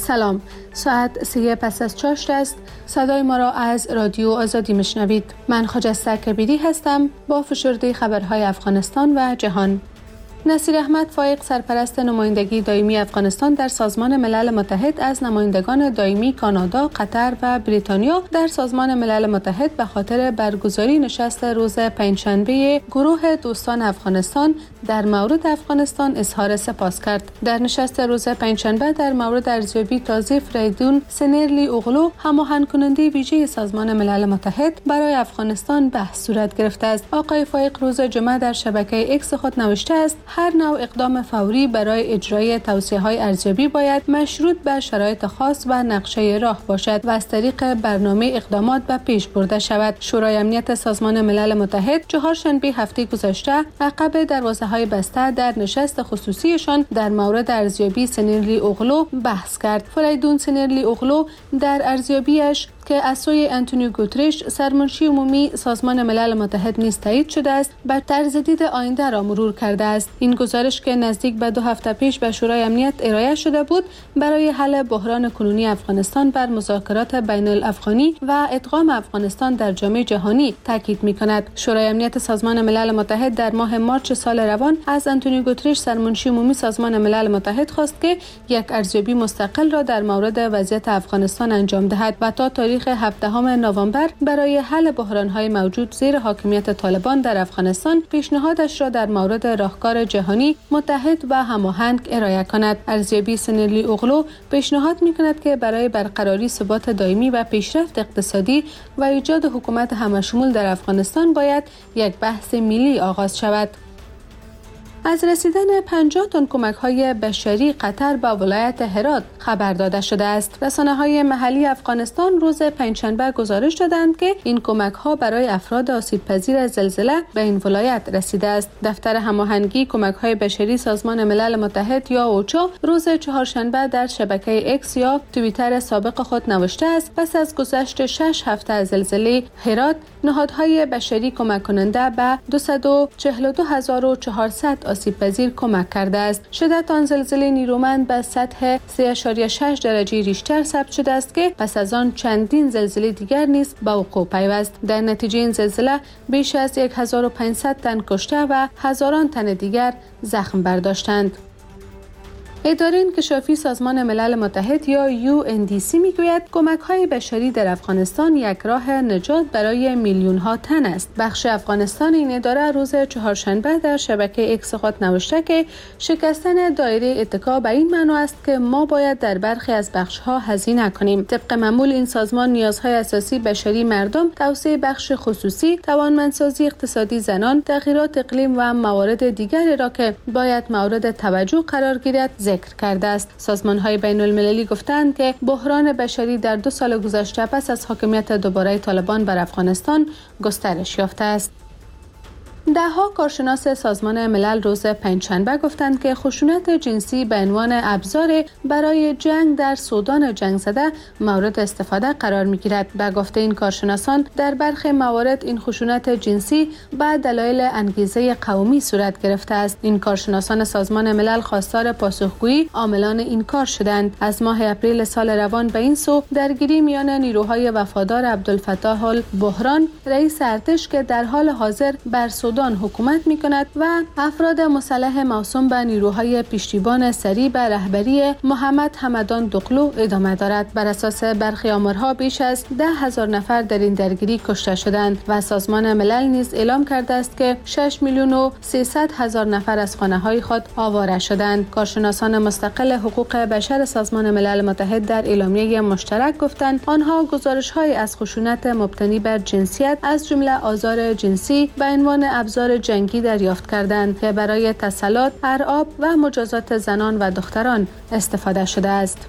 سلام، ساعت 3 پس از چاشت است. صدای ما را از رادیو آزادی میشنوید. من خجسته کبیری هستم با فشرده خبرهای افغانستان و جهان. نصیر احمد فایق، سرپرست نمایندگی دائمی افغانستان در سازمان ملل متحد، از نمایندگان دائمی کانادا، قطر و بریتانیا در سازمان ملل متحد به خاطر برگزاری نشست روز پنجشنبه گروه دوستان افغانستان در مورد افغانستان اظهار سپاس کرد. در نشست روز پنجشنبه در مورد ارزیابی تازه فریدون سنیرلی اوغلو، هماهنگ کننده ویژه سازمان ملل متحد برای افغانستان بحث صورت گرفته است. آقای فایق روز جمعه در شبکه اکس خود نوشته است: هر نوع اقدام فوری برای اجرای توصیه‌های ارزیابی باید مشروط به شرایط خاص و نقشه راه باشد و از طریق برنامه اقدامات به پیش برده شود. شورای امنیت سازمان ملل متحد چهارشنبه هفته گذشته عقب دروازه‌های بسته در نشست خصوصیشان در مورد ارزیابی سنیرلی اوغلو بحث کرد. فریدون سنیرلی اوغلو در ارزیابیش که از سوی آنتونیو گوترش، سرمنشی عمومی سازمان ملل متحد نیز تایید شده است، بر طرز دید آینده را مرور کرده است. این گزارش که نزدیک به 2 هفته پیش به شورای امنیت ارائه شده بود، برای حل بحران کنونی افغانستان بر مذاکرات بین الافغانی و ادغام افغانستان در جامعه جهانی تاکید می‌کند. شورای امنیت سازمان ملل متحد در ماه مارس سال روان از آنتونیو گوترش، سرمنشی عمومی سازمان ملل متحد، خواست که یک ارزیابی مستقل را در مورد وضعیت افغانستان انجام دهد و تا تاریخ 17 نوامبر برای حل بحران‌های موجود زیر حاکمیت طالبان در افغانستان پیشنهادش را در مورد راهکار جهانی متحد و هماهنگ ارائه کند. ارزیابی سنیرلی اوغلو پیشنهاد می‌کند که برای برقراری ثبات دائمی و پیشرفت اقتصادی و ایجاد حکومت همه‌شمول در افغانستان باید یک بحث ملی آغاز شود. از رسیدن 50 تن کمک‌های بشری قطر به ولایت هرات خبر داده شده است. رسانه‌های محلی افغانستان روز پنجشنبه گزارش دادند که این کمک‌ها برای افراد آسیب‌پذیر زلزله به این ولایت رسیده است. دفتر هماهنگی کمک‌های بشری سازمان ملل متحد یا اوچا روز چهارشنبه در شبکه اکس یا توییتر سابق خود نوشته است: پس از گذشت 6 هفته از زلزله هرات، نهادهای بشری کمک کننده به 242400 آسیب‌پذیر کمک کرده است. شدت آن زلزله نیرومند به سطح 3.6 درجه ریشتر ثبت شده است که پس از آن چندین زلزله دیگر نیز به وقوع پیوست. در نتیجه این زلزله بیش از 1500 تن کشته و هزاران تن دیگر زخم برداشتند. اداره انکشافی سازمان ملل متحد یا UNDC میگوید کمک‌های بشری در افغانستان یک راه نجات برای میلیون‌ها تن است. بخش افغانستان این اداره روز چهارشنبه در شبکه اکس خود نوشته که شکستن دایره اتکا به این معنی است که ما باید در برخی از بخش‌ها هزینه کنیم. طبق معمول این سازمان نیازهای اساسی بشری مردم، توسعه بخش خصوصی، توانمندسازی اقتصادی زنان، تغییرات اقلیم و موارد دیگری را که باید مورد توجه قرار گیرد ذکر کرده است. سازمان‌های بین‌المللی گفتند که بحران بشری در 2 سال گذشته پس از حاکمیت دوباره طالبان بر افغانستان گسترش یافته است. ده‌ها کارشناس سازمان ملل روز پنجشنبه گفتند که خشونت جنسی به عنوان ابزار برای جنگ در سودان جنگ زده مورد استفاده قرار می‌گیرد. به گفته این کارشناسان، در برخی موارد این خشونت جنسی به دلایل انگیزه قومی صورت گرفته است. این کارشناسان سازمان ملل خواستار پاسخگویی عاملان این کار شدند. از ماه اپریل سال روان به این سو درگیری میان نیروهای وفادار عبدالفتاح البحران، رئیس ارتش که در حال حاضر بر سودان حکومت می‌کند، و افراد مسلح موسوم به نیروهای پشتیبان سریع به رهبری محمد حمدان دقلو ادامه دارد. بر اساس برخی آمارها بیش از 10,000 نفر در این درگیری کشته شدند و سازمان ملل نیز اعلام کرده است که 6,300,000 نفر از خانه‌های خود آواره شدند. کارشناسان مستقل حقوق بشر سازمان ملل متحد در اعلامیه مشترک گفتند آنها گزارش‌های از خشونت مبتنی بر جنسیت از جمله آزار جنسی به عنوان ابزار جنگی دریافت کردند که برای تسلط، ارعاب و مجازات زنان و دختران استفاده شده است.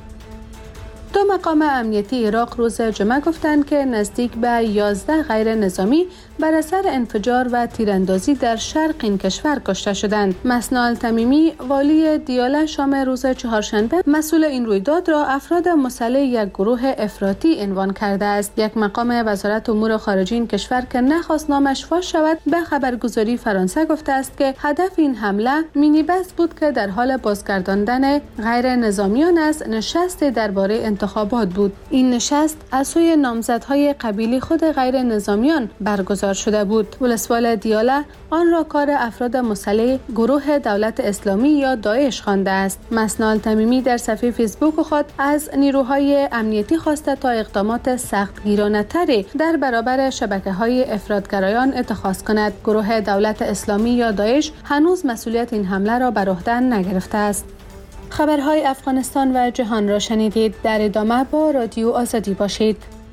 2 مقام امنیتی عراق روز جمعه گفتند که نزدیک به 11 غیر نظامی بر اثر انفجار و تیراندازی در شرق این کشور کشته شدند. مثنی التمیمی والی دیاله شام روز چهارشنبه مسئول این رویداد را افراد مسلح یک گروه افراطی عنوان کرده است. یک مقام وزارت امور خارجه این کشور که نخواست نامش فاش شود به خبرگزاری فرانسه گفته است که هدف این حمله مینیبس بود که در حال بازگرداندن غیر نظامیان از نشست درباره انتخابات بود. این نشست از سوی نامزدهای قبیلی خود غیر نظامیان برگزار شده بود. ولسوال دیاله آن را کار افراد مسلح گروه دولت اسلامی یا داعش خوانده است. مثنی التمیمی در صفحه فیسبوک خود از نیروهای امنیتی خواسته تا اقدامات سختگیرانه‌تری در برابر شبکه‌های افراطگرایان اتخاذ کند. گروه دولت اسلامی یا داعش هنوز مسئولیت این حمله را بر عهده نگرفته است. خبرهای افغانستان و جهان را شنیدید. در ادامه با رادیو آزادی باشید.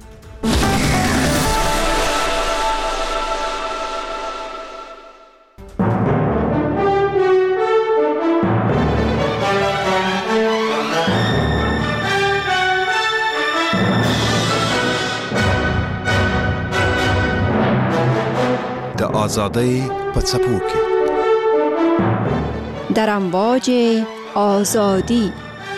آزادی پڅپوکي در امواج آزادی.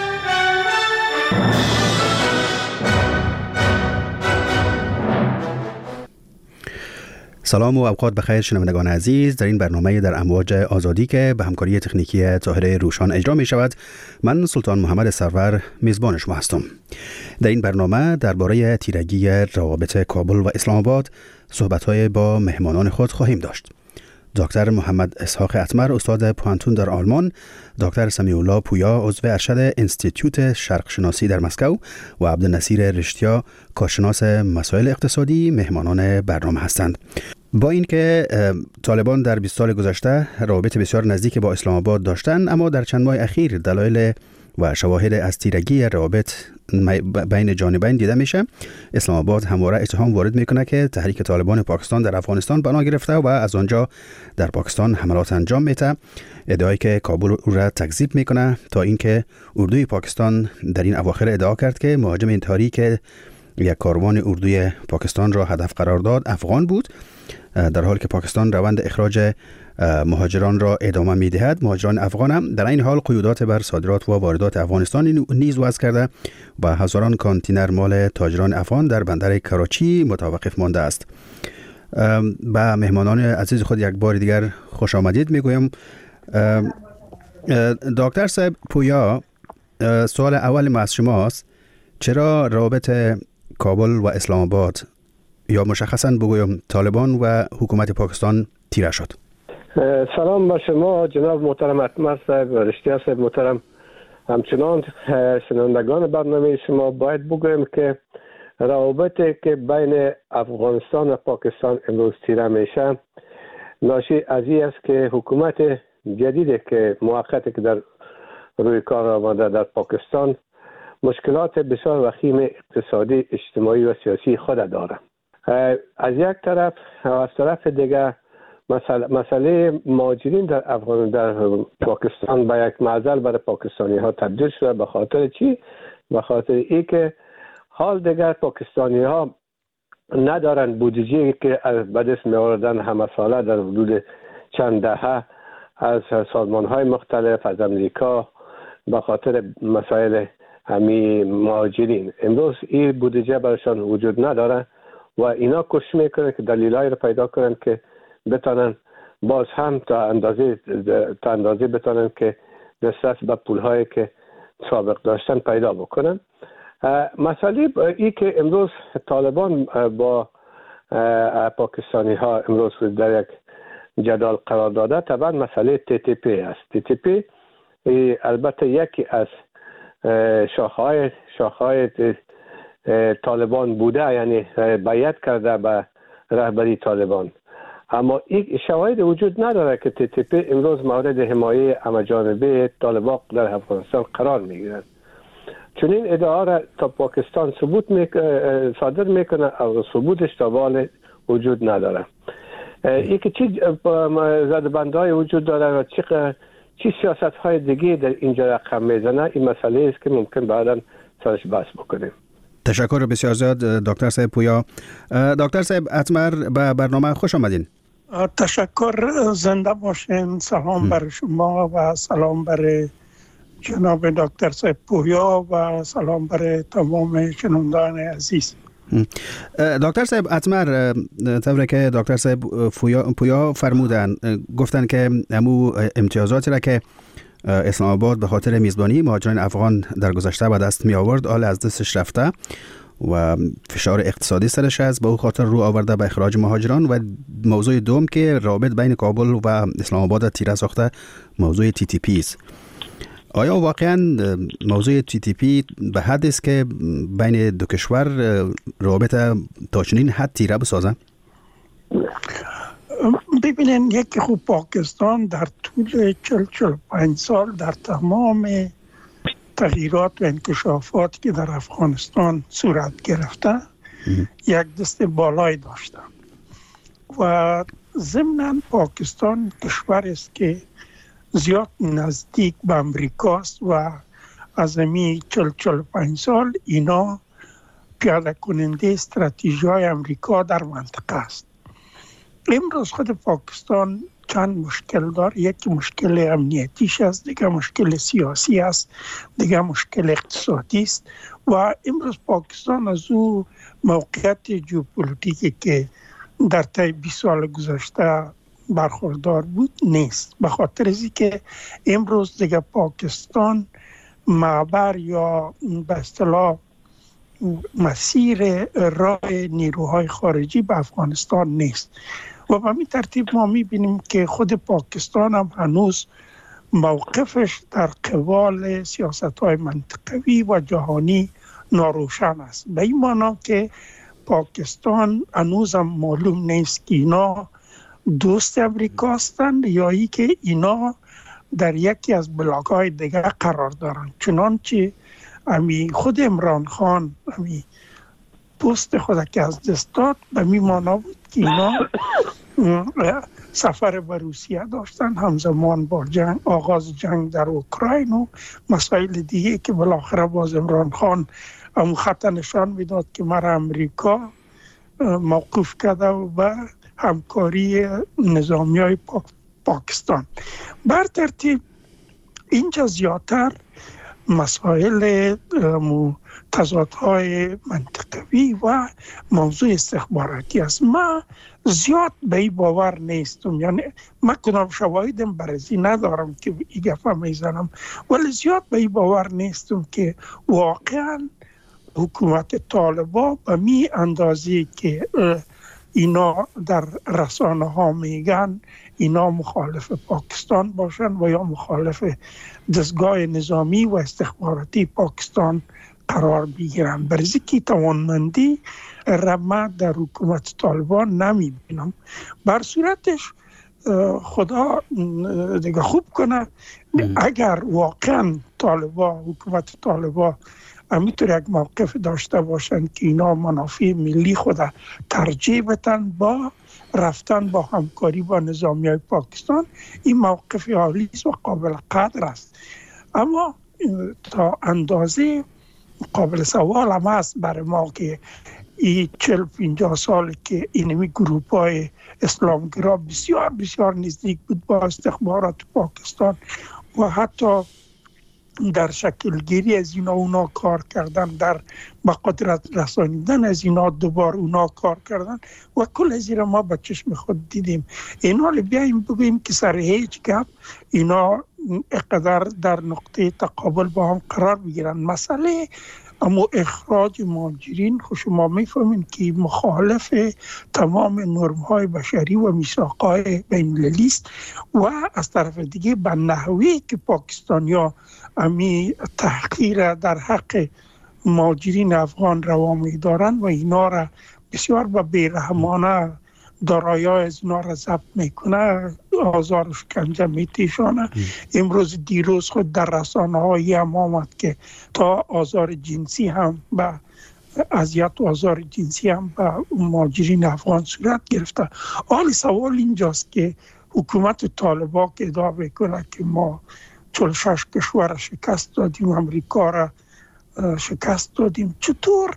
سلام و اوقات بخیر شنوندگان عزیز. در این برنامه در امواج آزادی که به همکاری تکنیکی طاهره روشان اجرا می شود، من سلطان محمد سرور میزبان شما هستم. در این برنامه درباره تیرگی روابط کابل و اسلام آباد صحبت‌های با مهمانان خود خواهیم داشت. دکتر محمد اسحاق اتمر استاد پوانتون در آلمان، دکتر سمیع الله پویا عضو ارشد انستیتوت شرق شناسی در مسکو و عبدالنصیر رشتیا کارشناس مسائل اقتصادی مهمانان برنامه هستند. با اینکه طالبان در 20 سال گذشته روابط بسیار نزدیک با اسلام آباد داشتند، اما در چند ماه اخیر دلایل و شواهد از تیرگی روابط بین جانبین دیده میشه. اسلام آباد همواره اتهام وارد میکنه که تحریک طالبان پاکستان در افغانستان بنا گرفته و از آنجا در پاکستان حملات انجام میده. ادعایی که کابل او را تکذیب میکنه، تا اینکه اردوی پاکستان در این اواخر ادعا کرد که مهاجم این تحریک یک کاروان اردوی پاکستان را هدف قرار داد افغان بود، در حالی که پاکستان روند اخراج مهاجران را ادامه می‌دهد. مهاجران افغان هم در این حال قیودات بر صادرات و واردات افغانستان نیز وضع کرده و هزاران کانتینر مال تاجران افغان در بندر کراچی متوقف مانده است. به مهمانان عزیز خود یک بار دیگر خوش آمدید میگویم. دکتر صاحب پویا، سوال اول ما از شماست: چرا روابط کابل و اسلام آباد، یا مشخصاً بگویم طالبان و حکومت پاکستان، تیره شد؟ سلام با شما جناب محترم اتمر صاحب و رشتیا صاحب محترم. همچنان شنوندگان برنامه شما باید بگویم که روابطی که بین افغانستان و پاکستان امروز تیره میشه ناشی از این است که حکومت جدیدی که موقتی که در روی کار آمده در پاکستان مشکلات بسیار وخیم اقتصادی، اجتماعی و سیاسی خود داره. از یک طرف و از طرف دیگر مسئله مهاجرین در پاکستان به یک معضل برای پاکستانی ها تبدیل شده. به خاطر چی؟ به خاطر ای که حال دیگر پاکستانی ها ندارن بودجه‌ای که به دست می آوردن همه ساله در حدود چند دهه از سازمان های مختلف، از امریکا، به خاطر مسائل همی مهاجرین. امروز این بودجه برایشان وجود نداره و اینا کوشش میکنن که دلایلی رو پیدا کنن که بتونن باز هم تا اندازه بتونن که دسترس به پولهایی که سابق داشتن پیدا بکنن. مسئله ای که امروز طالبان با پاکستانی ها امروز در یک جدال قرار داده طبعا مسئله TTP است. TTP البته یکی از شاخه‌های طالبان بوده، یعنی بیعت کرده به رهبری طالبان، اما این شواهد وجود نداره که TTP امروز مورد حمایه همه‌جانبه طالبان در افغانستان قرار میگیرد. چون این ادعا را تا پاکستان صادر میکنه او ثبوتش تا حال وجود نداره. این که چی زدبندهای وجود داره و چی سیاست های دیگه در اینجا رقم میزنه، این مسئله است که ممکن بعدا سرش بحث بکنیم. تشکر بسیار زیاد دکتر صاحب پویا. دکتر صاحب اتمر به برنامه خوش آمدین. تشکر، زنده باشین. سلام بر شما و سلام بر جناب دکتر صاحب پویا و سلام بر تمام شنوندگان عزیز. دکتر صاحب اتمر، طوری که دکتر صاحب پویا فرمودن، گفتن که امو امتیازاتی را که اسلام آباد به خاطر میزبانی مهاجران افغان در گذشته به دست می آورد حال از دستش رفته و فشار اقتصادی سرش است، به او خاطر رو آورده به اخراج مهاجران. و موضوع دوم که رابط بین کابل و اسلام آباد تیره ساخته موضوع TTP است. آیا واقعا موضوع TTP به حد است که بین دو کشور رابط تا چنین حد تیره بسازه؟ ببینین، یکی خوب پاکستان در طول 45 سال در تمام تغییرات و انکشافات که در افغانستان صورت گرفته یک دست بالای داشته و ضمناً پاکستان کشور است که زیاد نزدیک به امریکاست و از امی 45 سال اینا پیاده کننده استراتژی های امریکا در منطقه است. امروز خود پاکستان چند مشکل داره. یکی مشکل امنیتیش است، دیگه مشکل سیاسی است، دیگه مشکل اقتصادی است و امروز پاکستان از او موقعیت ژئوپلیتیکی که در طی 20 سال گذشته برخوردار بود نیست. به خاطر از اینکه امروز دیگه پاکستان معبر یا به اصطلاح مسیر راه نیروهای خارجی به افغانستان نیست و به این ترتیب ما میبینیم که خود پاکستان هم هنوز موقفش در قبال سیاست‌های منطقوی و جهانی ناروشن است. به این معنی که پاکستان هنوز هم معلوم نیست که اینا دوست امریکا هستند یا ای که اینا در یکی از بلاک‌های دیگه قرار دارند. چنانچه خود عمران خان پست خود که از دست داد به می مانا بود که اینا سفر به روسیه داشتن همزمان با آغاز جنگ در اوکراین و مسائل دیگه که بالاخره باز عمران خان خط نشان میداد که مرا امریکا موقوف کرده و به همکاری نظامی های پاکستان. بر ترتیب اینجا زیادتر مسائل تضادهای منطقوی و موضوع استخباراتی است. ما زیاد به این باور نیستم، یعنی من کدام شواهدم برای ندارم که این گفه میزنم، ولی زیاد به این باور نیستم که واقعا حکومت طالبان به می اندازه که اینا در رسانه ها میگن اینا مخالف پاکستان باشن و یا مخالف دستگاه نظامی و استخباراتی پاکستان قرار بگیرن. برای که توانمندی رمه در حکومت طالبان نمیبینم. بر صورتش خدا دیگه خوب کنه اگر واقعا حکومت طالبان همینطور یک موقف داشته باشن که اینا منافع ملی خود ترجیح بدن با رفتن با همکاری با نظامی های پاکستان، این موقف عالی است و قابل قدر است. اما تا اندازه قابل سوال هم است برای ما که این 40-50 سال که اینمی گروپ های اسلامگرا بسیار بسیار نزدیک بود با استخبارات پاکستان و حتی در شکل گیری از اینا اونا کار کردن، در با قدرت رسانیدن از اینا دوبار اونا کار کردن و کل از اینا ما با چشم خود دیدیم. اینا بیاییم بگوییم که سر هیچ گپ اینا اقدر در نقطه تقابل با هم قرار بگیرن. مسئله اما اخراج مهاجرین شما میفهمین که مخالف تمام نرم‌های بشری و میثاق‌های بین‌المللی است و از طرف دیگه به نحوی که پاکستانیا امی تحقیر در حق مهاجرین افغان روا می‌دارند و اینا را بسیار به بی‌رحمانه دارایی‌های از اینا را ضبط میکنه، آزار و شکنجه میتیشانه. امروز دیروز خود در رسانه‌های هم آمد که تا آزار جنسی هم به اذیت و آزار جنسی هم به مهاجرین افغان صورت گرفته. حالی سوال اینجاست که حکومت طالبان که ادعا میکنه که ما 46 کشور شکست دادیم، امریکا را شکست دادیم، چطور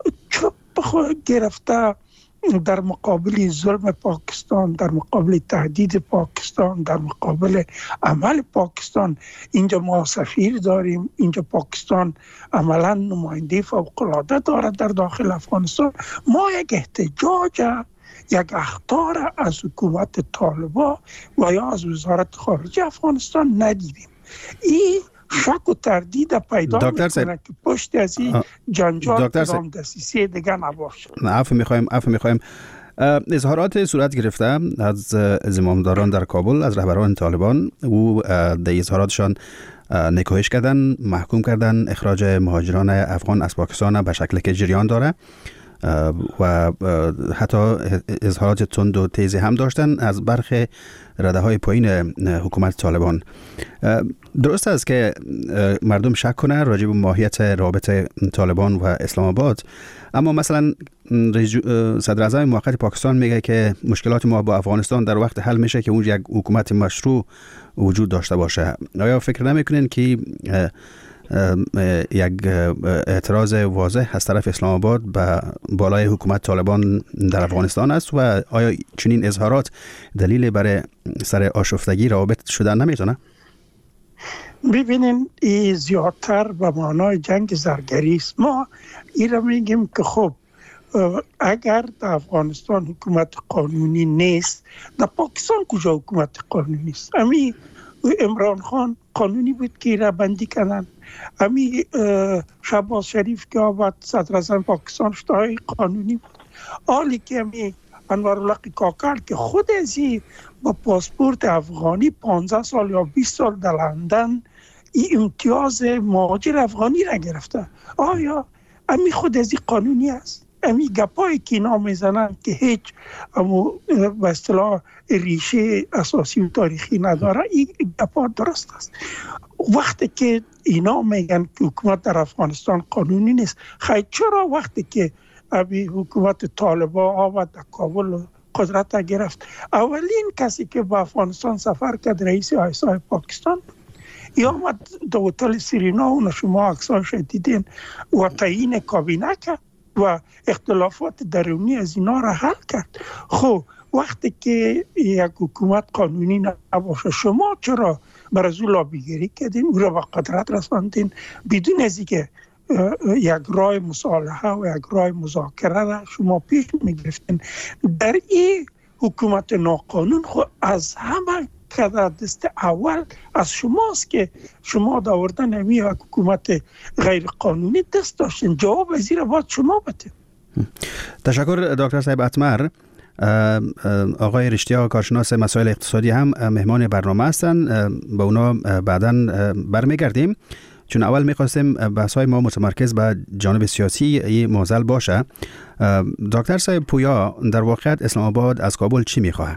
چوب گرفته در مقابل ظلم پاکستان، در مقابل تهدید پاکستان، در مقابل عمل پاکستان. اینجا ما سفیر داریم، اینجا پاکستان عملا نماینده فوق‌العاده دارد در داخل افغانستان. ما یک احتجاج، یک اخطار از حکومت طالبان و یا از وزارت خارجه افغانستان ندیدیم. این شک و تردید پیدا میکنه که پشت از این جنجال کدام دسیسه دیگه نباشه. عفو میخوایم. اظهارات صورت گرفته از زمامداران در کابل، از رهبران طالبان. او در اظهاراتشان نکوهش کردن، محکوم کردن اخراج مهاجران افغان از پاکستان به شکلی که جریان داره و حتی اظهارات تند و تیزی هم داشتن از برخی رده های پایین حکومت طالبان. درست است که مردم شک کنه راجع به ماهیت رابطه طالبان و اسلام آباد، اما مثلا صدر اعظم موقت پاکستان میگه که مشکلات ما با افغانستان در وقت حل میشه که اون یک حکومت مشروع وجود داشته باشه. آیا فکر نمیکنین که یک اعتراض واضح از طرف اسلام آباد به بالای حکومت طالبان در افغانستان است و آیا چنین اظهارات دلیل برای سر آشفتگی روابط شدن نمیتونه؟ ببینین این زیادتر به معنای جنگ زرگری است. ما این را میگیم که خب اگر در افغانستان حکومت قانونی نیست، در پاکستان کجا حکومت قانونی است؟ امی عمران خان قانونی بود که را بندی کردن. امی شهباز شریف که آمد صدر اعظم پاکستان شد قانونی بود. حالی که امی انوارالله کاکر که خود ازی با پاسپورت افغانی 15 سال یا 20 سال در لندن این امتیاز مهاجر افغانی را گرفته. آیا امی خود ازی قانونی است؟ امی گپایی که اینا میزنن که هیچ به اصطلاح ریشه اساسی و تاریخی نداره، این گپا درست است. وقتی که اینا میگن که حکومت در افغانستان قانونی نیست، خیلی چرا وقتی که ابی حکومت طالبان آمد در کابل قدرت گرفت، اولین کسی که به افغانستان سفر کرد رئیس آیسای پاکستان یا آمد در هتل سرینا و شما عکساش دیدین و تعیین کابینه کرد و اختلافات درونی از اینا را حل کرد. خب وقتی که یک حکومت قانونی نباشه، شما چرا بر از او لابیگری کردین، او را به قدرت رساندین بدون از اینکه یک راه مصالحه و یک راه مذاکره را شما پیش میگرفتین؟ در این حکومت ناقانون خود از همه که دست اول از شماست که شما داوردن همی یک حکومت غیر قانونی دست داشتین. جواب از این را باید شما بدین. تشکر دکتر صاحب اتمر. آقای رشتیا کارشناس مسائل اقتصادی هم مهمان برنامه هستن، با اونا بعداً برمیگردیم، چون اول میخواستیم بحث‌های ما متمرکز به جانب سیاسی این موزل باشه. دکتر صاحب پویا، در واقع اسلام آباد از کابل چی میخواه؟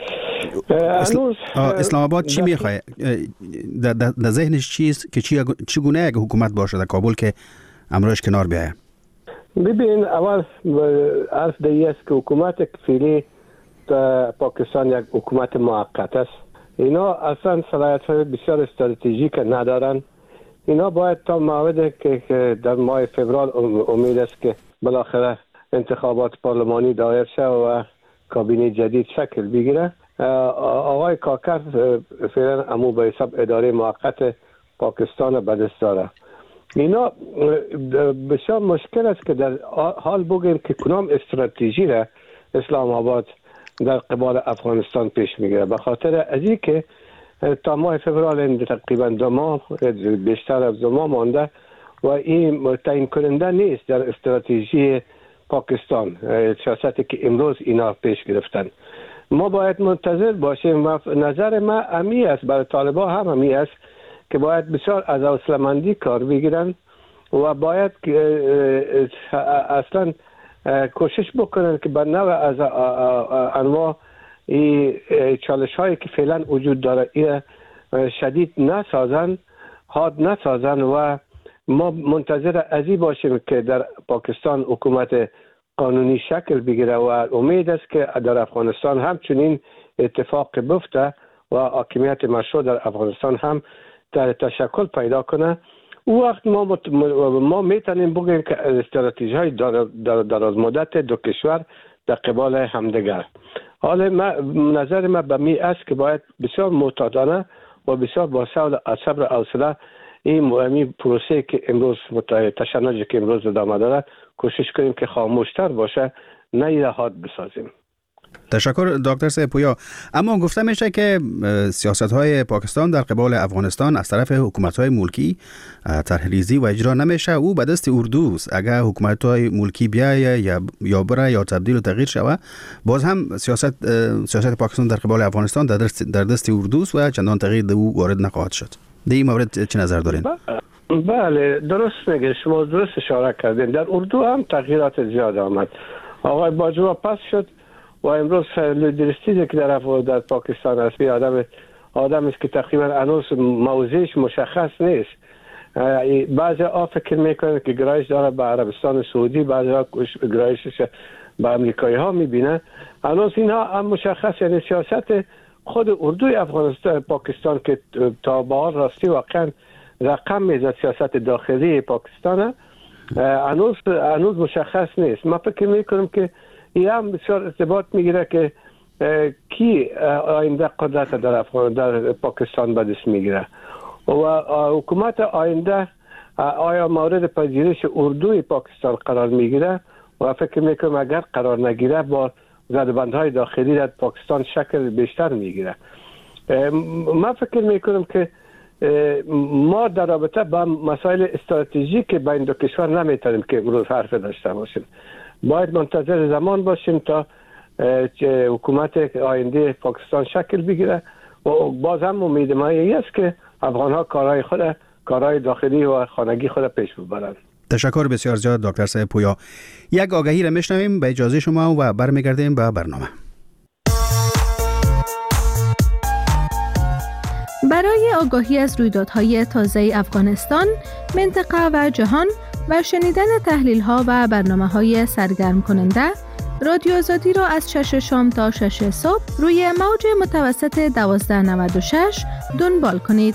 اسلام آباد چی میخواه؟ در ذهنش چیست که چگونه یک حکومت باشه در کابل که امروش کنار بیایه؟ ببین، اول عرض دیگه است که حکومت فعلی در پاکستان یک حکومت موقت است. اینا اصلا صلاحیت‌های بسیار استراتژیک ندارن. اینا باید تا موعدی که در ماه فوریه امید است که بالاخره انتخابات پارلمانی دایر شد و کابینه جدید شکل بگیره. آقای کاکر فعلا امو به حساب اداره موقت پاکستان به دست داره. اینا بسیار مشکل است که در حال بگیم که کدام استراتژی را اسلام آباد در قبال افغانستان پیش میگیره. به خاطر از این که تا ماه فوریه تقریبا 2 ماه، بیشتر از 2 ماه مانده و این تعیین کننده نیست در استراتژی پاکستان، سیاستی که امروز اینا پیش گرفتن. ما باید منتظر باشیم و نظر ما امی است، برای طالبان هم امی است که باید بسیار از حوصله‌مندی کار بگیرن و باید اصلا کوشش بکنن که بر نوع از انواع چالش هایی که فعلا وجود داره شدید نسازن، حاد نسازن و ما منتظر ازی باشیم که در پاکستان حکومت قانونی شکل بگیره و امید است که در افغانستان همچنین اتفاق بیفته و حاکمیت مشروع در افغانستان هم تشکل پیدا کنه او وقت ما میتونیم بگیم که استراتژی های دراز مدت دو کشور در قبال همدیگر. حالا نظر من به می است که باید بسیار معتادانه و بسیار با صبر و حوصله این پروسه که امروز تشنجی که امروز ادامه داره کوشش کنیم که خاموشتر باشه، نه ایراد بسازیم. تشکر دکتر صاحب پویا. اما گفته میشه که سیاست‌های پاکستان در قبال افغانستان از طرف حکومت‌های ملکی طرح‌ریزی و اجرا نمیشه، او به دست اردوست. اگر حکومت‌های ملکی بیاید یا بره یا تبدیل و تغییر شود، باز هم سیاست پاکستان در قبال افغانستان در دست اردوست و چندان تغییر در او وارد نخواهد شد. در این مورد چه نظر دارین؟ بله درست میگه، شما درست اشاره کردین. در اردو هم تغییرات زیاد آمد. آقای باجوا پس شد و امروز لیدرستیزی که در پاکستان هست آدم است که تقریبا هنوز موضعش مشخص نیست. بعضی ها فکر میکنن که گرایش داره به عربستان سعودی، بعضی ها گرایشش به امریکایی ها میبینه. هنوز اینها هم مشخص، یعنی سیاست خود اردوی افغانستان پاکستان که تا به حال راستی واقعا رقم میزد سیاست داخلی پاکستان هنوز مشخص نیست. من فکر میکنم که این هم بسیار ارتباط میگیره که کی آینده قدرت در پاکستان به دست میگیره و حکومت آینده آیا مورد پذیرش اردوی پاکستان قرار میگیره و فکر میکنم اگر قرار نگیره با زدبندهای داخلی در پاکستان شکل بیشتر میگیره. من فکر میکنم که ما در رابطه با مسائل استراتژیک بین دو کشور نمیتونیم که امروز حرف داشته باشیم. باید منتظر زمان باشیم تا حکومت آینده پاکستان شکل بگیره و باز هم امید ما است که افغان‌ها کارهای داخلی و خانگی خود پیش ببرند. تشکر بسیار زیاد دکتر صاحب پویا. یک آگهی را میشنویم به اجازه شما و برمیگردیم به برنامه. برای آگاهی از رویدادهای تازه افغانستان، منطقه و جهان و شنیدن تحلیل‌ها و برنامه‌های سرگرم کننده، رادیو آزادی را از 6 شام تا 6 صبح روی موج متوسط 1296 دنبال کنید.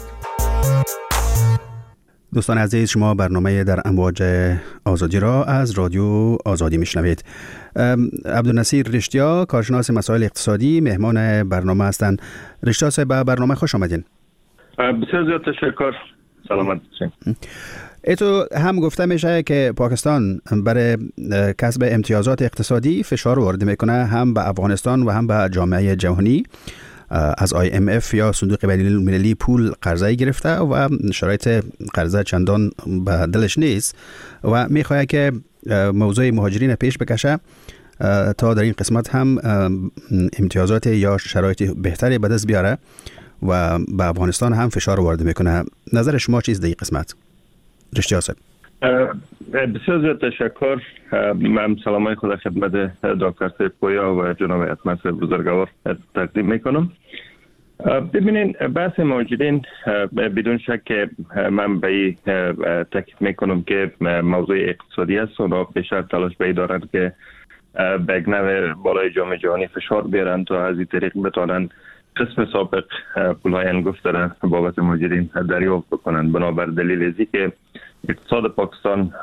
دوستان عزیز، شما برنامه در امواج آزادی را از رادیو آزادی میشنوید. عبدالنصیر رشتیا، کارشناس مسائل اقتصادی، مهمان برنامه هستند. رشتیا صاحب، به برنامه خوش آمدین. بسیار زیاد تشکر. سلامت باشین. ایتو هم گفته میشه که پاکستان برای کسب امتیازات اقتصادی فشار وارد میکنه، هم به افغانستان و هم به جامعه جهانی. از IMF یا صندوق بین المللی پول قرضه گرفته و شرایط قرضه چندان به دلش نیست و میخواد که موضوع مهاجرین پیش بکشه تا در این قسمت هم امتیازات یا شرایط بهتری به دست بیاره و به افغانستان هم فشار وارد میکنه. نظر شما چیست در این قسمت؟ رشتیا صاحب. بسیار زیاد تشکر. من سلامای خدا خدمت دکتر صاحب پویا و جناب اتمر صاحب بزرگوار تقدیم میکنم. ببینین، بحث مهاجرین بدون شک که من به تاکید میکنم که موضوع اقتصادی است و بیشتر تلاش به دارند که به یک نوع بالای جامعه جهانی فشار بیارند تا از این طریق بتوانند قسم سابق پولهای انگفت را بابت مهاجرین دریافت بکنند. بنابر دلیل ازی که اقتصاد پاکستان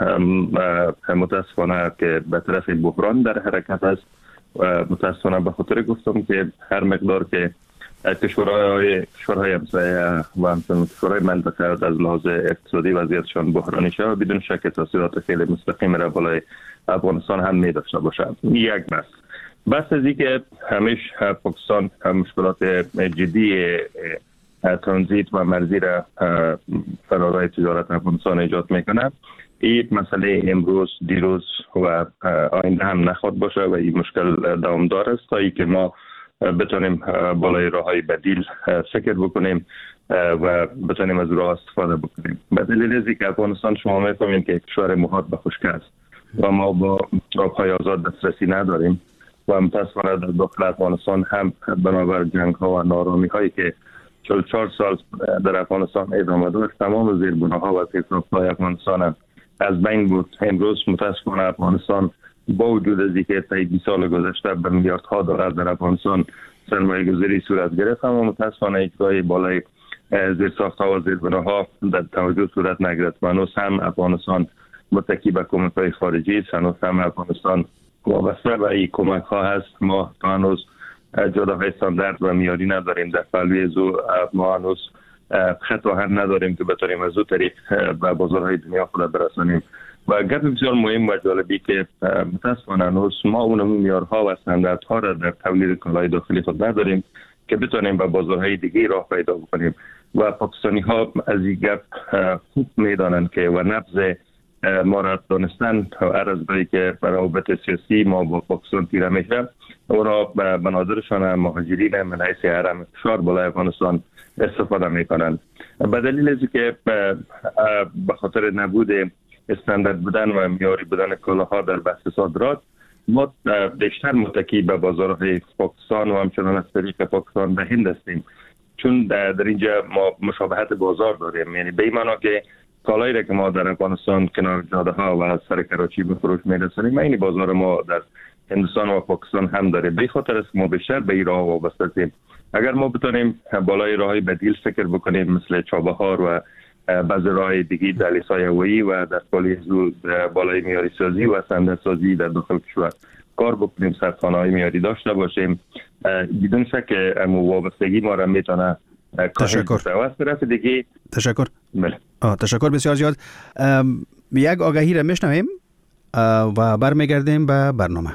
متاسفانه که به طرف بحران در حرکت است و متاسفانه به خاطر گفتم که هر مقدار که کشورهای همسایه و همچنین کشورهای منطقه از لحاظ اقتصادی وضعیتشان بحرانی شود، بدون شک تاثیرات خیلی مستقیم را بالای افغانستان هم می داشته باشد. یک بس از اینکه همیش پاکستان مشکلات جدی ترانزیت و مرزی را فرارای تجارت افغانستان ایجاد میکنه. این مسئله امروز، دیروز و آینده هم نخواهد باشه و این مشکل دوامدار است تا اینکه ما بتونیم بالای راههای بدیل فکر بکنیم و بتونیم از راه استفاده بکنیم. به دلیل از اینکه افغانستان شما میفهمید که کشور محاط به خشکی است و ما با آبهای آزاد دسترسی نداریم و متاسفانه در داخل افغانستان هم بنابر جنگ ها و نارامی هایی که 44 سال در افغانستان ادامه داشت، تمام زیربنا ها و پیشرفت‌های افغانستان از بین بود. امروز متاسفانه افغانستان با وجود از اینکه طی 20 سال گذشته به میلیاردها دلار در افغانستان سرمایه گذاری صورت گرفت، اما متاسفانه اجرای بالای زیرساخت‌ها و زیربناها در توجه صورت نگرفت. هنوز هم افغانستان متکی به کمک‌های خارجی است، هنوز هم افغانستان وابسته به این کمک‌ها هست. ما هنوز جداهای استاندارد و معیاری نداریم در پهلوی زو. ما هنوز خط آهن نداریم که بتونیم از او طریق به بازارهای دنیا خود برسانیم. و گپ بسیار مهم و جالبی که متاسفانه هنوز ما اون معیارها و استانداردها را در تولید کالای داخلی خود نداریم که بتونیم به بازارهای دیگه راه پیدا بکنیم. و پاکستانی ها از این گپ خوب میدانند که و نبض ما را دانستن هر از بایی که روابط سیاسی ما با پاکستان تیره میشه، اونا به نظرشان مهاجرین من حیث حرم فشار بالای افغانستان استفاده میکنند. به دلیل از که به خاطر نبود استاندارد بودن و معیاری بودن کالاها در بحث صادرات، ما بیشتر متکی به بازارهای پاکستان و همچنان از طریق پاکستان به هند هستیم، چون در اینجا ما مشابهت بازار داریم. یعنی به این معنا که کالایی را که ما در افغانستان کنار جاده ها و سر کراچی به فروش میرسانیم، این بازار ما در هندوستان و پاکستان هم داره. به خاطر است ما بیشتر به این راه وابسته هستیم. اگر ما بتونیم بالای راههای بدیل فکر بکنیم مثل چابهار و بعضی راههای دیگه دهلیزهای هوایی و در پالی زو بالای معیاری سازی و استانداردسازی در داخل کشور کار بکنیم، سرخانه‌های معیاری داشته باشیم، بدون شک وابستگی ما را میتونه تشکر. و از طرف دیگه تشکر. بله. تشکر بسیار زیاد. یک آگهی را میشنویم و برمیگردیم به برنامه.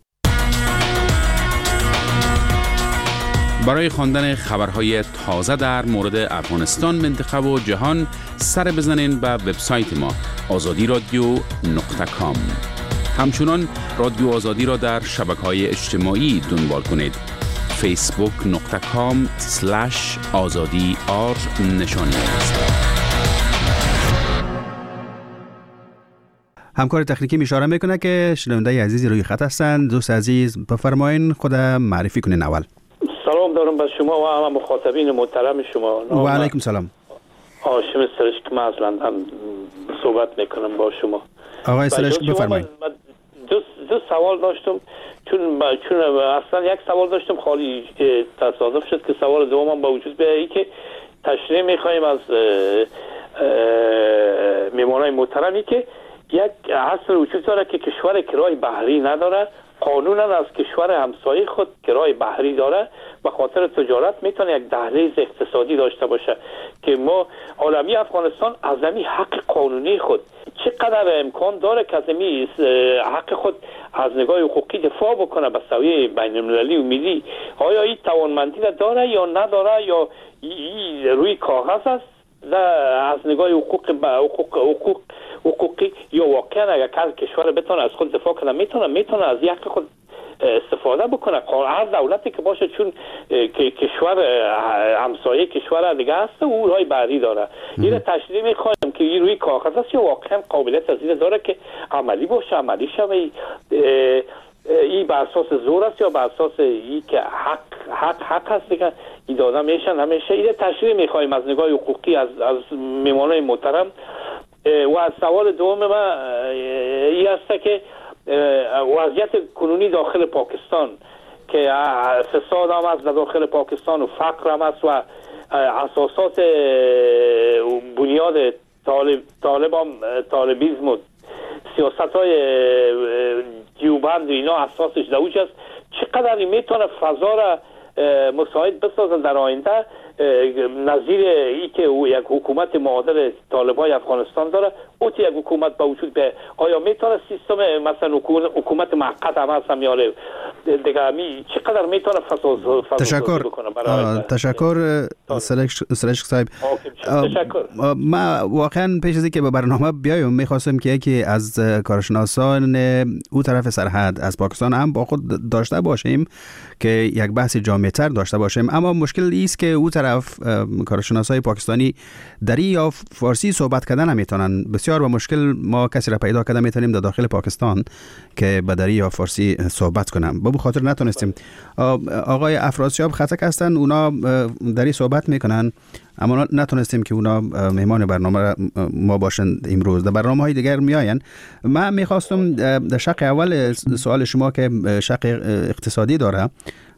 برای خواندن خبرهای تازه در مورد افغانستان، منطقه و جهان سر بزنین به وبسایت ما azadiradio.com. همچنان رادیو آزادی را در شبکه‌های اجتماعی دنبال کنید. facebook.com/azadi نشانی است. همکار تکنیکی اشاره میکنه که شنونده عزیزی روی خط هستند. دوست عزیز بفرمایید، خود معرفی کنین اول. سلام دارم به شما و همه مخاطبین محترم شما. و علیکم سلام. هاشم سرشک، من از لندن صحبت میکنم با شما. آقای سرشک بفرمایید. دو سوال داشتم، چون اصلا یک سوال داشتم خالی تصادف شد که سوال دومم با وجود بیایی که تشریح میخوایم از میمانای محترمی که یک اصل وجود داره که کشور کرای بحری نداره، قانونا از کشور همسایه خود کرای بحری داره، به خاطر تجارت میتونه یک دهلیز اقتصادی داشته باشه که ما عالمی افغانستان از این حق قانونی خود چقدر امکان داره که از این حق خود از نگاه حقوقی دفاع بکنه به سویه بین المللی و ملی. آیا این توانمندی را داره یا نداره، یا روی کاغذ است از نگاه حقوقی، یا واقعا اگر کشور بتونه از خود دفاع کنه میتونه از حق خود استفاده بکنه. هر دولتی که باشه، چون که کشور همسایه کشور دیگه هست او رای بحری داره. این تشریح میخوایم که این روی کاغذ است یا واقعا قابلیت از این داره که عملی باشه، عملی شوه. این بر اساس زور است یا بر اساس این که حق هست دیگه این داده میشن همیشه. این تشریح میخوایم از نگاه حقوقی از میمانای محترم. و از سوال دوم من این است که وضعیت کنونی داخل پاکستان که فساد هم است در داخل پاکستان و فقر هم است و اساسات بنیاد طالبیزم و سیاست های دیوبند و اینا اساسش دوج است. چقدر میتونه فضا را مساعد بسازن در آینده نظیر ای که یک حکومت معادل طالبای افغانستان داره، اوت یک حکومت با وجود به آیا میتونه سیستم مثلا حکومت موقت هم هست میاره دیگه چقدر میتونه تشکر تشکر سرشک صاحب. تشکر. ما واقعا پیش از اینکه به برنامه بیایم میخواستم که یکی از کارشناسان او طرف سرحد از پاکستان هم با خود داشته باشیم که یک بحث جامع‌تر داشته باشیم، اما مشکل است که او طرف کارشناسای پاکستانی دری یا فارسی صحبت کردن نمیتونن. بسیار با مشکل ما کسی را پیدا کردن میتونیم در داخل پاکستان که به دری یا فارسی صحبت کنم، به خاطر نتونستیم. آقای افراسیاب خطک هستن، اونا دری صحبت میکنن اما نتونستیم که اونا مهمان برنامه ما باشن امروز. در برنامه های دیگر میاین. من میخواستم در شق اول سوال شما که شق اقتصادی داره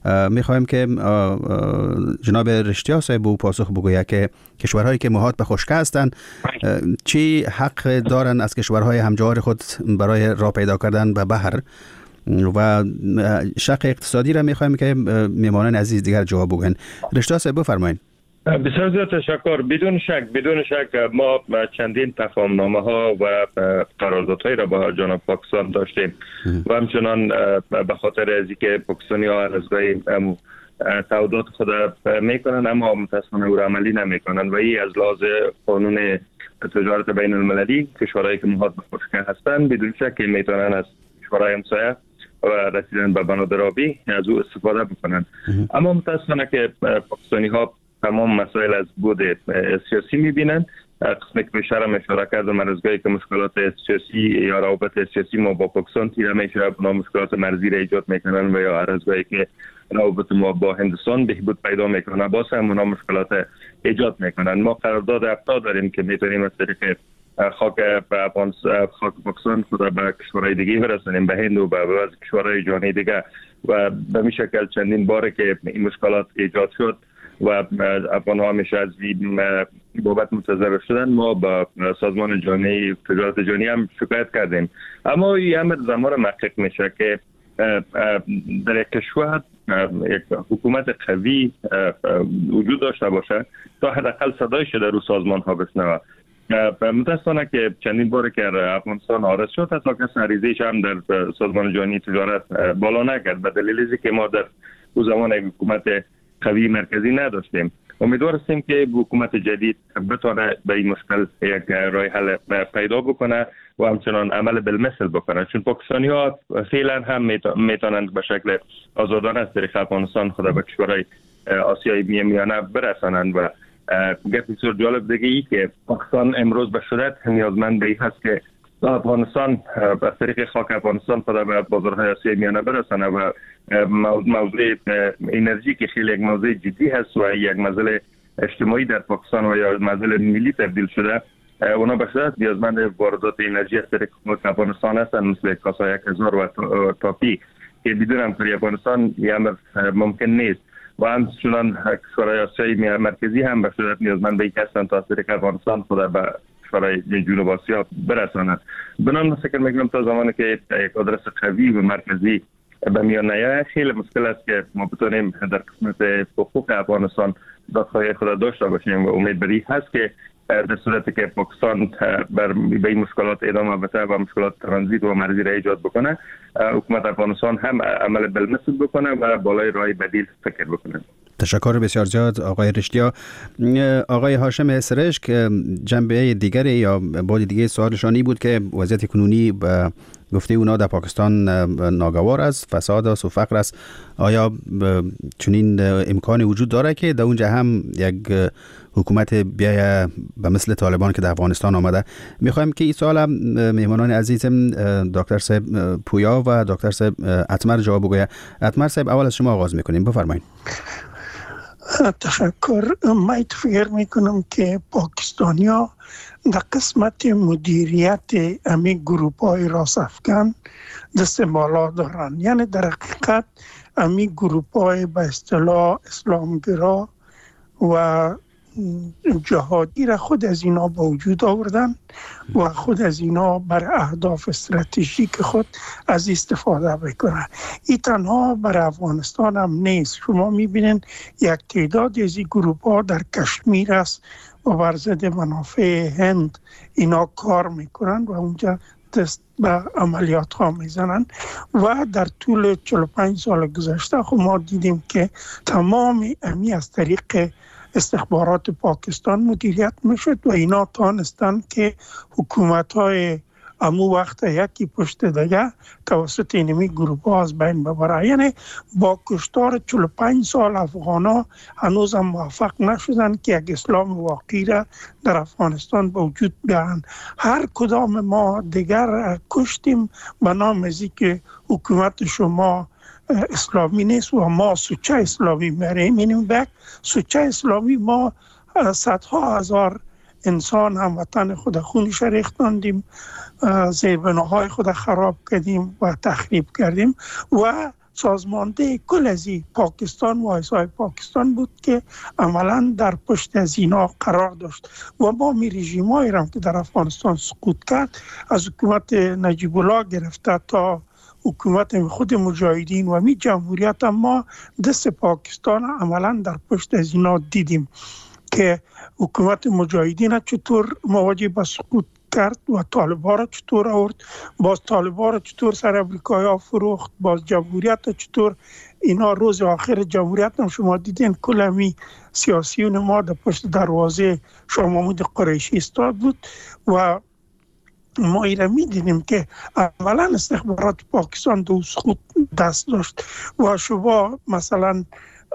میخوایم که جناب رشتیا صاحب او پاسخ بگوید که کشورهایی که محاط به خشکی هستند چی حق دارن از کشورهای همجوار خود برای راه پیدا کردن به بحر و شق اقتصادی را میخوایم که میهمانان عزیز دیگر جواب بگن. رشتیا صاحب بفرمایید. بسیار زیاد تشکر. بدون شک ما چندین تفاهمنامه ها و قراردادهایی را با جناب پاکستان داشتیم و همچنان به خاطر از اینکه پاکستانی ها از گاهی تعهدات خود میکنن اما متاسفانه او را عملی نمیکنن و این از لحاظ قانون تجارت بین المللی کشورهایی که محاط به خشکی هستند بدون شک میتونن از کشورهای همسایه و رسیدن به بنادر آبی از او استفاده بکنن. اما متاسفانه که پاکستانی ها تمام مسائل از بود سیاسی میبینن. قسمی که بیشتر اشاره کردم از گاهی که مشکلات سیاسی یا روابط سیاسی ما با پاکستان تیره میشه بنا مشکلات مرزی را ایجاد میکنن و یا از گاهی که روابط ما با هندوستان بهبود پیدا میکنه باز هم اونا مشکلات ایجاد میکنن. ما قرارداد افتا داریم که میتونیم از طریق خاک پاکستان خود به کشورهای دیگه برسانیم، به هند و به کشورهای جهانی دیگه و به می شکل چندین باره که این مشکلات ایجاد شد و افغان ها همیشه از این بابت متضرر شدن. ما با سازمان جهانی تجارت جهانی هم شکایت کردیم اما این امر زمان محقق میشه که در یک کشور یک حکومت قوی وجود داشته باشه تا حداقل صدایش در رو سازمان ها بشنوه. متاسفانه که چندین باره که افغانستان عارض شد حتی کس عریضه‌ایش هم در سازمان جهانی تجارت بالا نکرد به دلیل اینکه که ما در اون زمان یک حکومت قوی مرکزی نداشتیم. امیدوار هستیم که حکومت جدید بتونه به این مشکل یک راه حل پیدا بکنه و همچنان عمل بالمثل بکنه، چون پاکستانی ها فعلا هم میتونند به شکل آزادانه از طریق افغانستان خود به کشورهای آسیای میانه برسانند. و گپ بسیار جالب دیگه ای که پاکستان امروز به شدت نیازمند به این هست که افغانستان از طریق خاک افغانستان خود به بازارهای آسیای میانه برسانه و موضوع انرژی که خیلی یک موضوع جدی هست و یک مسئله اجتماعی در پاکستان و یا مسئله ملی تبدیل شده، اونا به شدت نیازمند واردات انرژی از طریق افغانستان هستند مثل کاسا 1000 و تاپی که بدون همکاری افغانستان این امر ممکن نیست و همچنان کشورهای آسیای مرکزی هم به شدت نیازمند به این هستند تا از طریق افغانستان خود به کشورهای جنوب آسیا برسانند. بنابراین فکر میکنم تا زمانی که یک آدرس قوی و مرکزی به میان نیاید خیلی مشکل است که ما بتونیم در قسمت حقوق افغانستان دادخواهی خود داشته باشیم و امید بر این هست که در صورتی که پاکستان به این مشکلات ادامه بده و مشکلات ترانزیت و مرزی را ایجاد بکنه حکومت افغانستان هم عمل بالمثل بکنه و بالای راه بدیل فکر بکنه. تشکر بسیار زیاد آقای رشتیا. آقای هاشم سرشک جنبه دیگری یا بعد دیگه سوالشانی بود که وضعیت کنونی به گفته اونا در پاکستان ناگوار است، فساد است و فقر است. آیا چنین امکان وجود داره که در اونجا هم یک حکومت بیایه به مثل طالبان که در افغانستان آمده؟ میخوایم که این سوال مهمانان عزیزم دکتر صاحب پویا و دکتر صاحب اتمر جواب بگوید. اتمر صاحب اول از شما آغاز میکنیم، بفرمایید. تشکر. من فکر میکنم که پاکستانی ها در قسمت مدیریت امی گروپ های راست افغان دست بالا دارن، یعنی در حقیقت امی گروپ های به اصطلاح اسلامگرا و جهادی را خود از اینا با وجود آوردن و خود از اینا بر اهداف استراتژیک خود از استفاده بکنن. این تنها بر افغانستان هم نیست. شما میبینین یک تعداد از این گروپ ها در کشمیر است و بر ضد منافع هند اینا کار میکنن و اونجا دست به عملیات ها میزنن و در طول 45 سال گذشته خب ما دیدیم که تمام امی از طریق استخبارات پاکستان مدیریت میشد و اینا تانستن که حکومت‌های امو وقت یکی پشت دیگه توسط اینمی گروپ ها از بین ببره. یعنی با کشتار 45 سال افغانا هنوز هم موفق نشدن که یک اسلام واقعی را در افغانستان به وجود بیارن. هر کدام ما دیگر کشتیم به نام از که حکومت شما اسلامی نیست و ما سوچه اسلامی میریم. اینیم بک سوچه اسلامی ما صدها هزار انسان هم وطن خود خونش ریختاندیم، زیربناهای خود خراب کردیم و تخریب کردیم و سازمانده کل از پاکستان و ایسای پاکستان بود که عملا در پشت از اینا قرار داشت و با می رژیم هایی هم که در افغانستان سقوط کرد، از حکومت نجیب الله گرفته تا حکومت خود مجاهدین و می جمهوریت، ما دست پاکستان عملا در پشت از اینا دیدیم که حکومت مجاهدین چطور مواجه با سقوط کرد و طالبان را چطور آورد، باز طالبان را چطور سر امریکایی فروخت، باز جمهوریت چطور اینا روز آخر جمهوریت هم شما دیدین کلمی سیاسیون ما در پشت دروازه شاه محمود قریشی استاد بود و ما ایره می دیدیم که اولا استخبارات پاکستان دو سقوط دست داشت و شما مثلا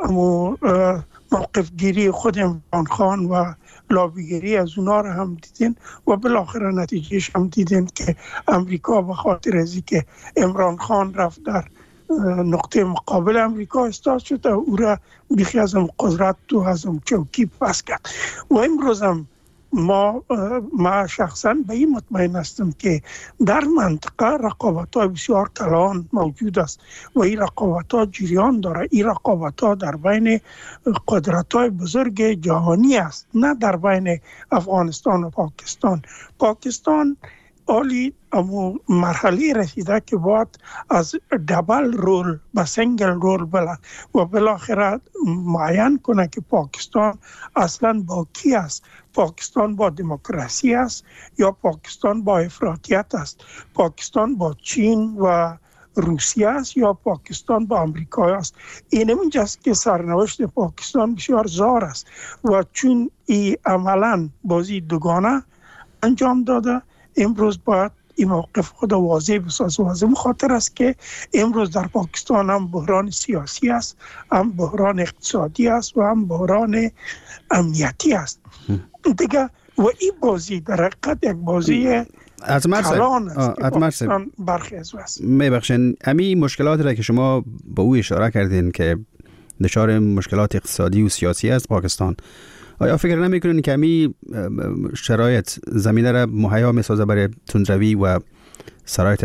موقف گیری خود عمران خان و لابیگری از اونا رو هم دیدین و بالاخره نتیجهش هم دیدین که امریکا به خاطر ازی که عمران خان رفت در نقطه مقابل امریکا استاد شد و او را بیخی از قدرت تو از چوکی پس کرد. و امروز هم ما شخصا به این مطمئن هستم که در منطقه رقابت‌های بسیار کلان موجود است و این رقابت‌ها جریان داره. این رقابت‌ها در بین قدرت‌های بزرگ جهانی است، نه در بین افغانستان و پاکستان. پاکستان عالی مرحله رسیده که باید از دبل رول به سنگل رول و بالاخره معین کنه که پاکستان اصلا با کی است. پاکستان با دموکراسی است یا پاکستان با افراطیت است، پاکستان با چین و روسیه است یا پاکستان با امریکا است. این همینجاست که سرنوشت پاکستان بسیار زار است و چون این عملا بازی دوگانه انجام داده، امروز باید این موقف خود واضح بسازه. واضح خاطر است که امروز در پاکستان هم بحران سیاسی است، هم بحران اقتصادی است و هم بحران امنیتی است دیگه. و این بازی در حقیقت یک بازی کلان است که پاکستان برخی از است. میبخشین امی مشکلات را که شما با او اشاره کردین که دچار مشکلات اقتصادی و سیاسی است پاکستان، آیا فکر نمیکنین که امی شرایط زمینه را مهیا میسازه برای تندروی و سرایت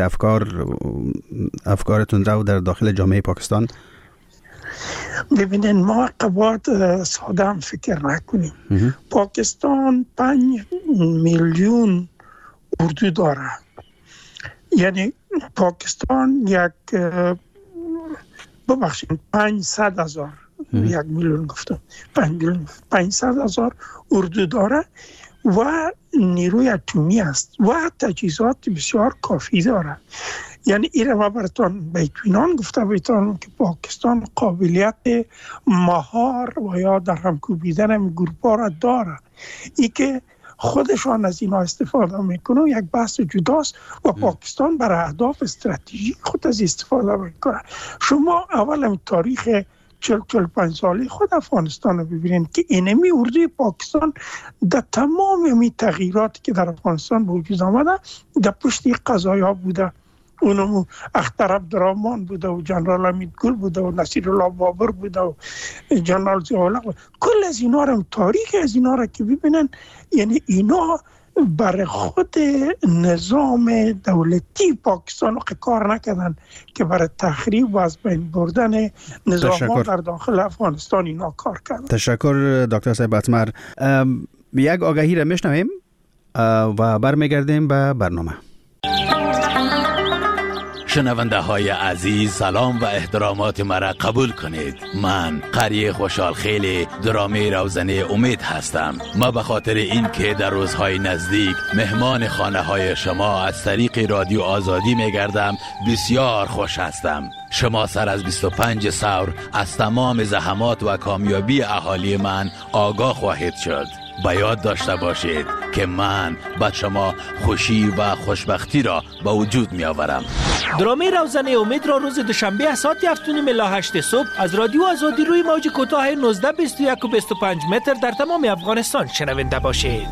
افکار تندرو در داخل جامعه پاکستان؟ ببینین ما قباد ساده هم فکر نکنیم. پاکستان 5 میلیون اردو داره، یعنی پاکستان یک 500,000 1 میلیون گفتم 500,000 اردو داره و نیروی اتمی است و تجهیزات بسیار کافی داره. یعنی ایره ما براتون به اطمینان گفته بیتونم که پاکستان قابلیت مهار و یا در هم کوبیدن گروپ‌ها را داره. ای که خودشان از اینا استفاده میکنه یک بحث جداست و پاکستان برای اهداف استراتژیک خود از استفاده میکنه. شما اول تاریخ 45 سالی خود افغانستان رو ببینید که اینمی اردوی پاکستان در تمام امی تغییراتی که در افغانستان به وجود آمده در پشت قضایی ها بوده. اونمو اختر عبدالرحمن بوده و جنرال حمید گل بوده و نصیر الله بابر بوده و جنرال ضیاءالحق. کل از اینا رو تاریخ از اینا رو که ببینن، یعنی اینا برای خود نظام دولتی پاکستان کار نکردن که برای تخریب و از بین بردن نظام ها در داخل افغانستان اینا کار کردن. تشکر دکتر صاحب اتمر. یک آگهی را میشنویم و برمیگردیم به برنامه. شنونده های عزیز، سلام و احترامات مرا قبول کنید. من قری خوشحال خیلی درامه روزنه امید هستم. ما به خاطر این که در روزهای نزدیک مهمان خانه های شما از طریق رادیو آزادی میگردم بسیار خوش هستم. شما سر از 25 ثور از تمام زحمات و کامیابی اهالی من آگاه خواهید شد. با یاد داشته باشید که من به شما خوشی و خوشبختی را به وجود می آورم. درامه روزنه امید را روز دوشنبه از ساعت 7:30 الی 8 صبح از رادیو آزادی روی موج کوتاه 19 21 و 25 متر در تمام افغانستان شنونده باشید.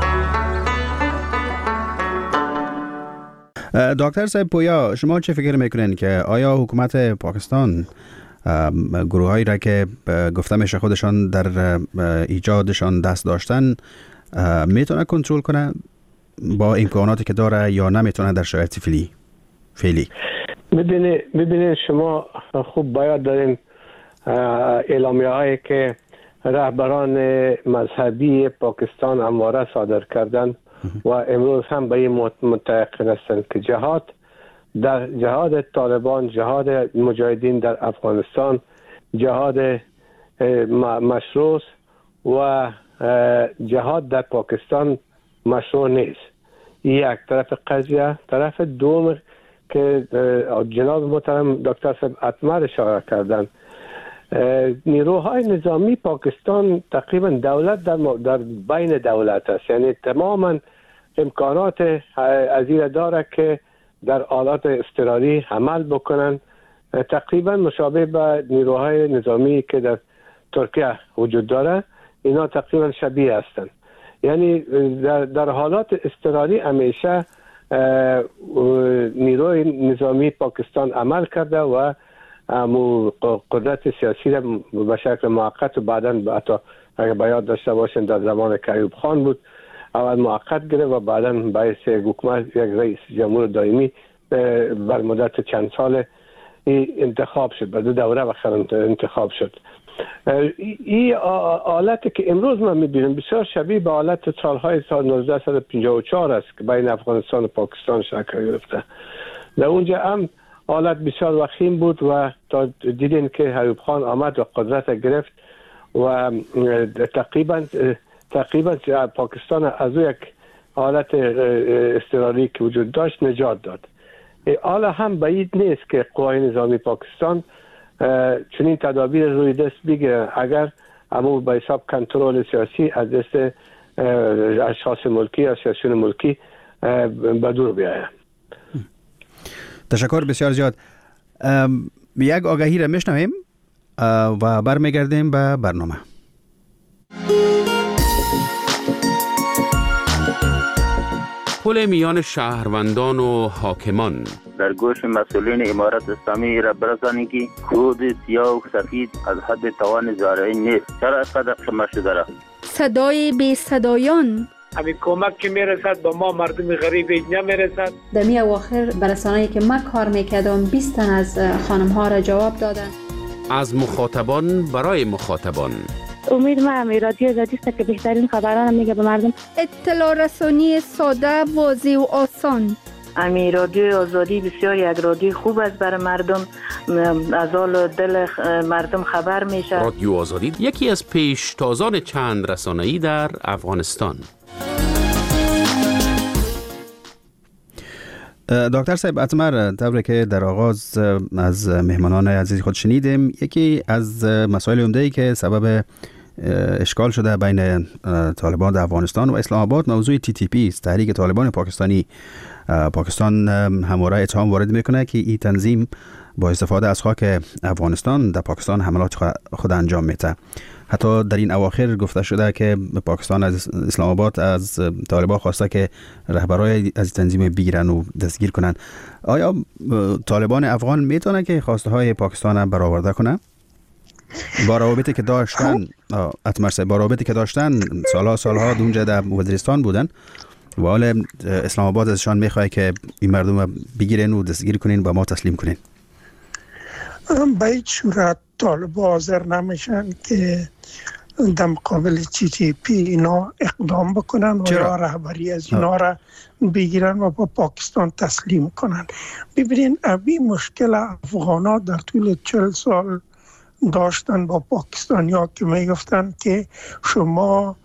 دکتر صاحب پویا، شما چه فکر میکنین که آیا حکومت پاکستان گروه هایی را که گفته میشه خودشان در ایجادشان دست داشتن میتونه کنترل کنه با امکاناتی که داره یا نمیتونه در شرایط فعلی؟ ببینید شما خوب باید دارین اعلامیه هایی که رهبران مذهبی پاکستان همواره صادر کردن و امروز هم به این متيقن هستند که جهاد طالبان، جهاد مجاهدین در افغانستان جهاد مشروع و جهاد در پاکستان مشروع نیست. یک طرف قضیه. طرف دوم که جناب محترم دکتر صاحب اتمر اشاره کردن، نیروهای نظامی پاکستان تقریبا دولت در بین دولت است، یعنی تماما امکانات از این داره که در آلات اضطراری عمل بکنن، تقریبا مشابه به نیروهای نظامی که در ترکیه وجود داره. اینا تقریبا شبیه هستند. یعنی در حالات اضطراری همیشه نیروی نظامی پاکستان عمل کرده و قدرت سیاسی را به شکل موقت و بعدا حتی اگر باید داشته باشن در زمان که ایوب خان بود اول موقت گرفت و بعدا باعث حکومت یک رئیس جمهور دائمی بر مدت چند سال انتخاب شد، بعد دوره بخیر انتخاب شد. این حالتی که امروز من میبینم بسیار شبیه به حالت سالهای سال 1954 است که بین افغانستان و پاکستان شکل گرفته. در اونجا هم حالت بسیار وخیم بود و تا دیدین که ایوب خان آمد و قدرت گرفت و تقریبا پاکستان از یک حالت اضطراری که وجود داشت نجات داد. حالا هم بعید نیست که قوای نظامی پاکستان چنین تدابیر روی دست بگیرن اگر اما به حساب کنترل سیاسی از دست اشخاص ملکی یا سیاسیون ملکی به دور بیاید. تشکر بسیار زیاد. یک آگهی را میشنویم و برمیگردیم به برنامه. پل میان شهروندان و حاکمان در گوش مسئولین امارت اسلامی را برسانید که کود سیاه و سفید از حد توان زارعی نیست. چرا اینقدر قیمت شده را؟ صدای بی صدایان همین کمک که میرسد به ما مردم غریب اینجا میرسد. در می اواخر برسانه‌ای که من کار میکردم 20 تن از خانم ها را جواب دادن. از مخاطبان برای مخاطبان. امید من رادیو آزادی است که بهترین خبران میگه به مردم. اطلاع رسانی ساده، واضح و آسان. امی رادیو آزادی بسیار یک رادیو خوب است برای مردم، از حال دل مردم خبر میشه. رادیو آزادی یکی از پیشتازان چند رسانه‌ای در افغانستان. دکتر صاحب اتمر، طوری که در آغاز از مهمانان عزیز خود شنیدیم، یکی از مسائل عمده‌ای که سبب اشکال شده بین طالبان در افغانستان و اسلام آباد موضوع TTP است. تحریک طالبان پاکستانی. پاکستان همواره اتهام وارد میکنه که این تنظیم با استفاده از خاک افغانستان در پاکستان حملات خود انجام میده. حتی در این اواخر گفته شده که پاکستان از اسلام آباد از طالبان خواسته که رهبرای از تنظیم بگیرن و دستگیر کنن. آیا طالبان افغان میتونه که خواسته های پاکستان برآورده کنه؟ با روابطی که داشتن با روابطی که داشتن سالها اونجا در وزیرستان بودن و حالا اسلام آباد ازشان میخواه که این مردم بگیرن و دستگیر کنین با ما تسلیم کنین. به هیچ صورت طالب حاضر نمیشن که در مقابل TTP اینا اقدام بکنن و یا رهبری از اینا را بگیرن و با پاکستان تسلیم کنن. ببینین ابی مشکل افغانا در طول 40 سال داشتن با پاکستانیا که میگفتن که شما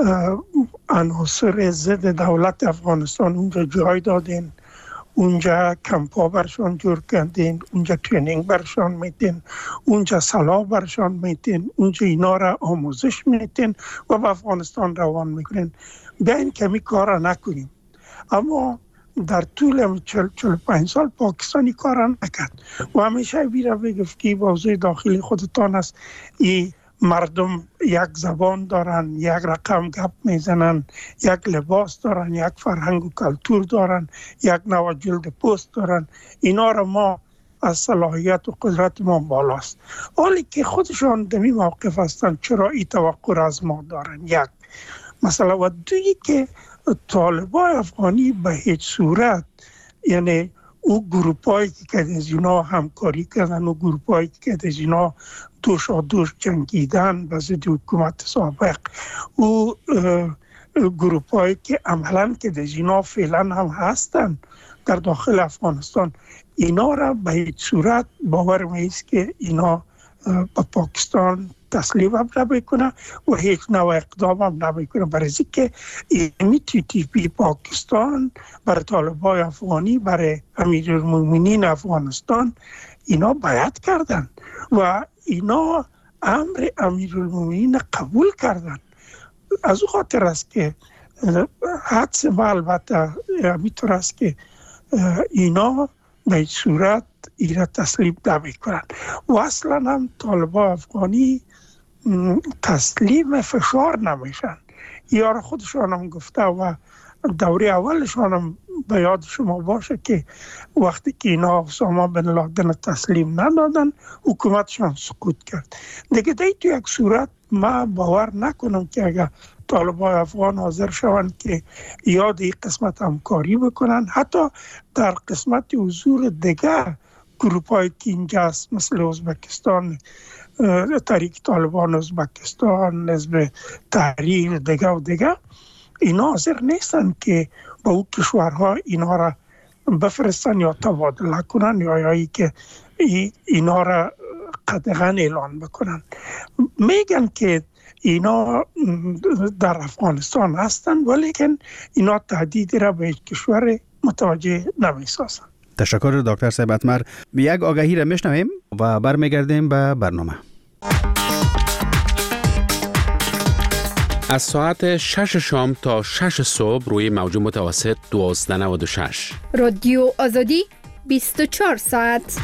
عناصر ضد دولت افغانستان اونجا جای دادین، اونجا کمپا برشان جور کردین، اونجا ترینینگ برشان میتین، اونجا سلاح برشان میتین، اونجا اینا را آموزش میتین و به افغانستان روان میکنین. بیاین کمی کار را نکنیم. اما در طول 40-45 سال پاکستانی کار را نکرد و همیشه بیره بگفت که موضوع داخلی خودتان است. این مردم یک زبان دارن، یک رقم گپ میزنن، یک لباس دارن، یک فرهنگ و کلتور دارن، یک نوع جلد پوست دارن. اینا را ما از صلاحیت و قدرت ما بالاست. حالی که خودشان دمی موقف هستن چرا این توقع را از ما دارن؟ یک مثلا و دویی که طالبان افغانی به هیچ صورت یعنی او گروپایی که از اینا همکاری کردن و گروپایی که از اینا دوش جنگیدن به ضد حکومت سابق، او گروپایی که عملاً که از اینا فعلا هم هستن در داخل افغانستان، اینا را به هیچ صورت باور نیست که اینا به پاکستان تسلیم هم نمیکنه و هیچ نوع اقدام هم نمیکنه، برای که ایمی TTP پاکستان برای طالبان افغانی، برای امیرالمومنین افغانستان اینا بیعت کردن و اینا امر امیرالمومنین قبول کردن. از او خاطر است که حدس ما البته میتونه است که اینا به این صورت اینا تسلیم نمی کنن و اصلا هم طالبان افغانی تسلیم فشار نمیشن. یار خودشان هم گفته و دوره اولشان هم به یاد شما باشه که وقتی که اینا اسامه بن لادن تسلیم ندادن حکومتشان سقوط کرد. دیگه تو یک صورت ما باور نکنم که اگر طالبان افغان حاضر شوند که یاد این قسمت همکاری بکنن، حتی در قسمت حضور دیگه گروپایی که اینجاست مثل ازبکستان، تحریک طالبان ازبکستان، حزب تحریر دیگه و دیگه، اینا حاضر نیستن که با او کشورها اینا را بفرستن یا تبادله کنن یا ای که اینا را قدغن اعلان بکنن. میگن که اینا در افغانستان هستن ولیکن اینا تهدید را به کشور متوجه نمیسازن. تشکر دکتر صاحب اتمر. یک آگهی را میشنویم و برمیگردیم به برنامه. از ساعت 6 شام تا 6 صبح روی موج متوسط 1296 رادیو آزادی 24 ساعت.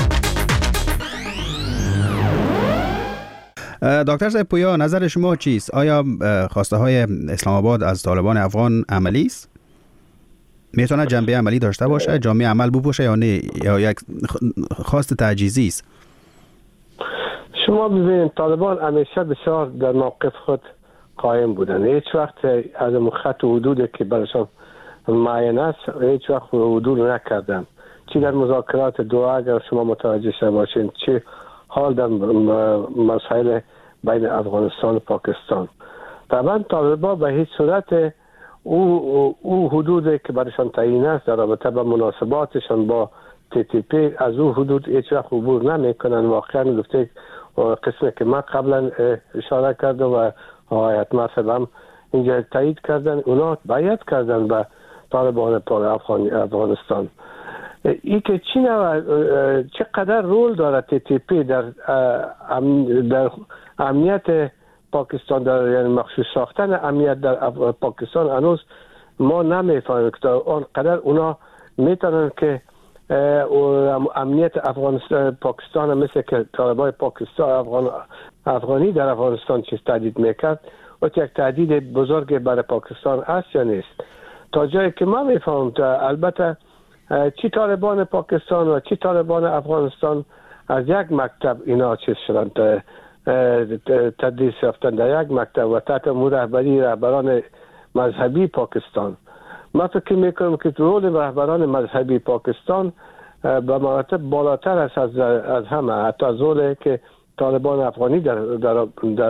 دکتر صاحب پویا، نظر شما چیست؟ آیا خواسته های اسلام آباد از طالبان افغان عملی است؟ میتونه جنبه عملی داشته باشه، جامعه عمل بپوشه یا نه، یا یک خواست تعجیزی است؟ شما ببینید طالبان همیشه بسیار در موقف خود قائم بودن. هیچ وقت از خط و حدود که برشان معین است هیچ وقت حدود نکردن. چی در مذاکرات دوحه اگر شما متوجه شده باشین، چی حال در مسائل بین افغانستان و پاکستان. طبعا طالبان به هیچ صورت او حدودی که برشان تعیین است در رابطه با مناسباتشان با TTP از او حدود هیچ وقت عبور نمیکنن. واقعا گفته قسمی که من قبلا اشاره کردم و آیت مصب هم اینجا تایید کردن، اونا بیعت کردن به طالبان افغانستان. ای که چقدر رول داره TTP در امنیت پاکستان، در یعنی مخصوص ساختن امنیت در پاکستان، هنوز ما نمیفهمیم که آنقدر اونا میتونن که امنیت افغانستان پاکستان مثل که طالبان پاکستان افغانی در افغانستان چیز تهدید میکرد و یک تهدید بزرگ برای پاکستان است یا نیست. تا جایی که من میفهمم البته چی طالبان پاکستان و چی طالبان افغانستان از یک مکتب اینا چیز شدن، تدریس یافتن در یک مکتب و تحت رهبران مذهبی پاکستان. من فکر میکنم که رول رهبران مذهبی پاکستان به مراتب بالاتر است از همه، حتی از رولی که طالبان افغانی در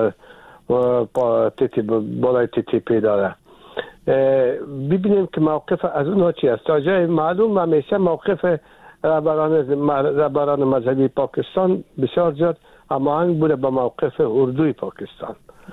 بالای TTP داره. ببینیم که موقف از اونها چی است. تا جای معلوم همیشه موقف رهبران مذهبی پاکستان بسیار زیاد هماهنگ بوده با موقف اردوی پاکستان.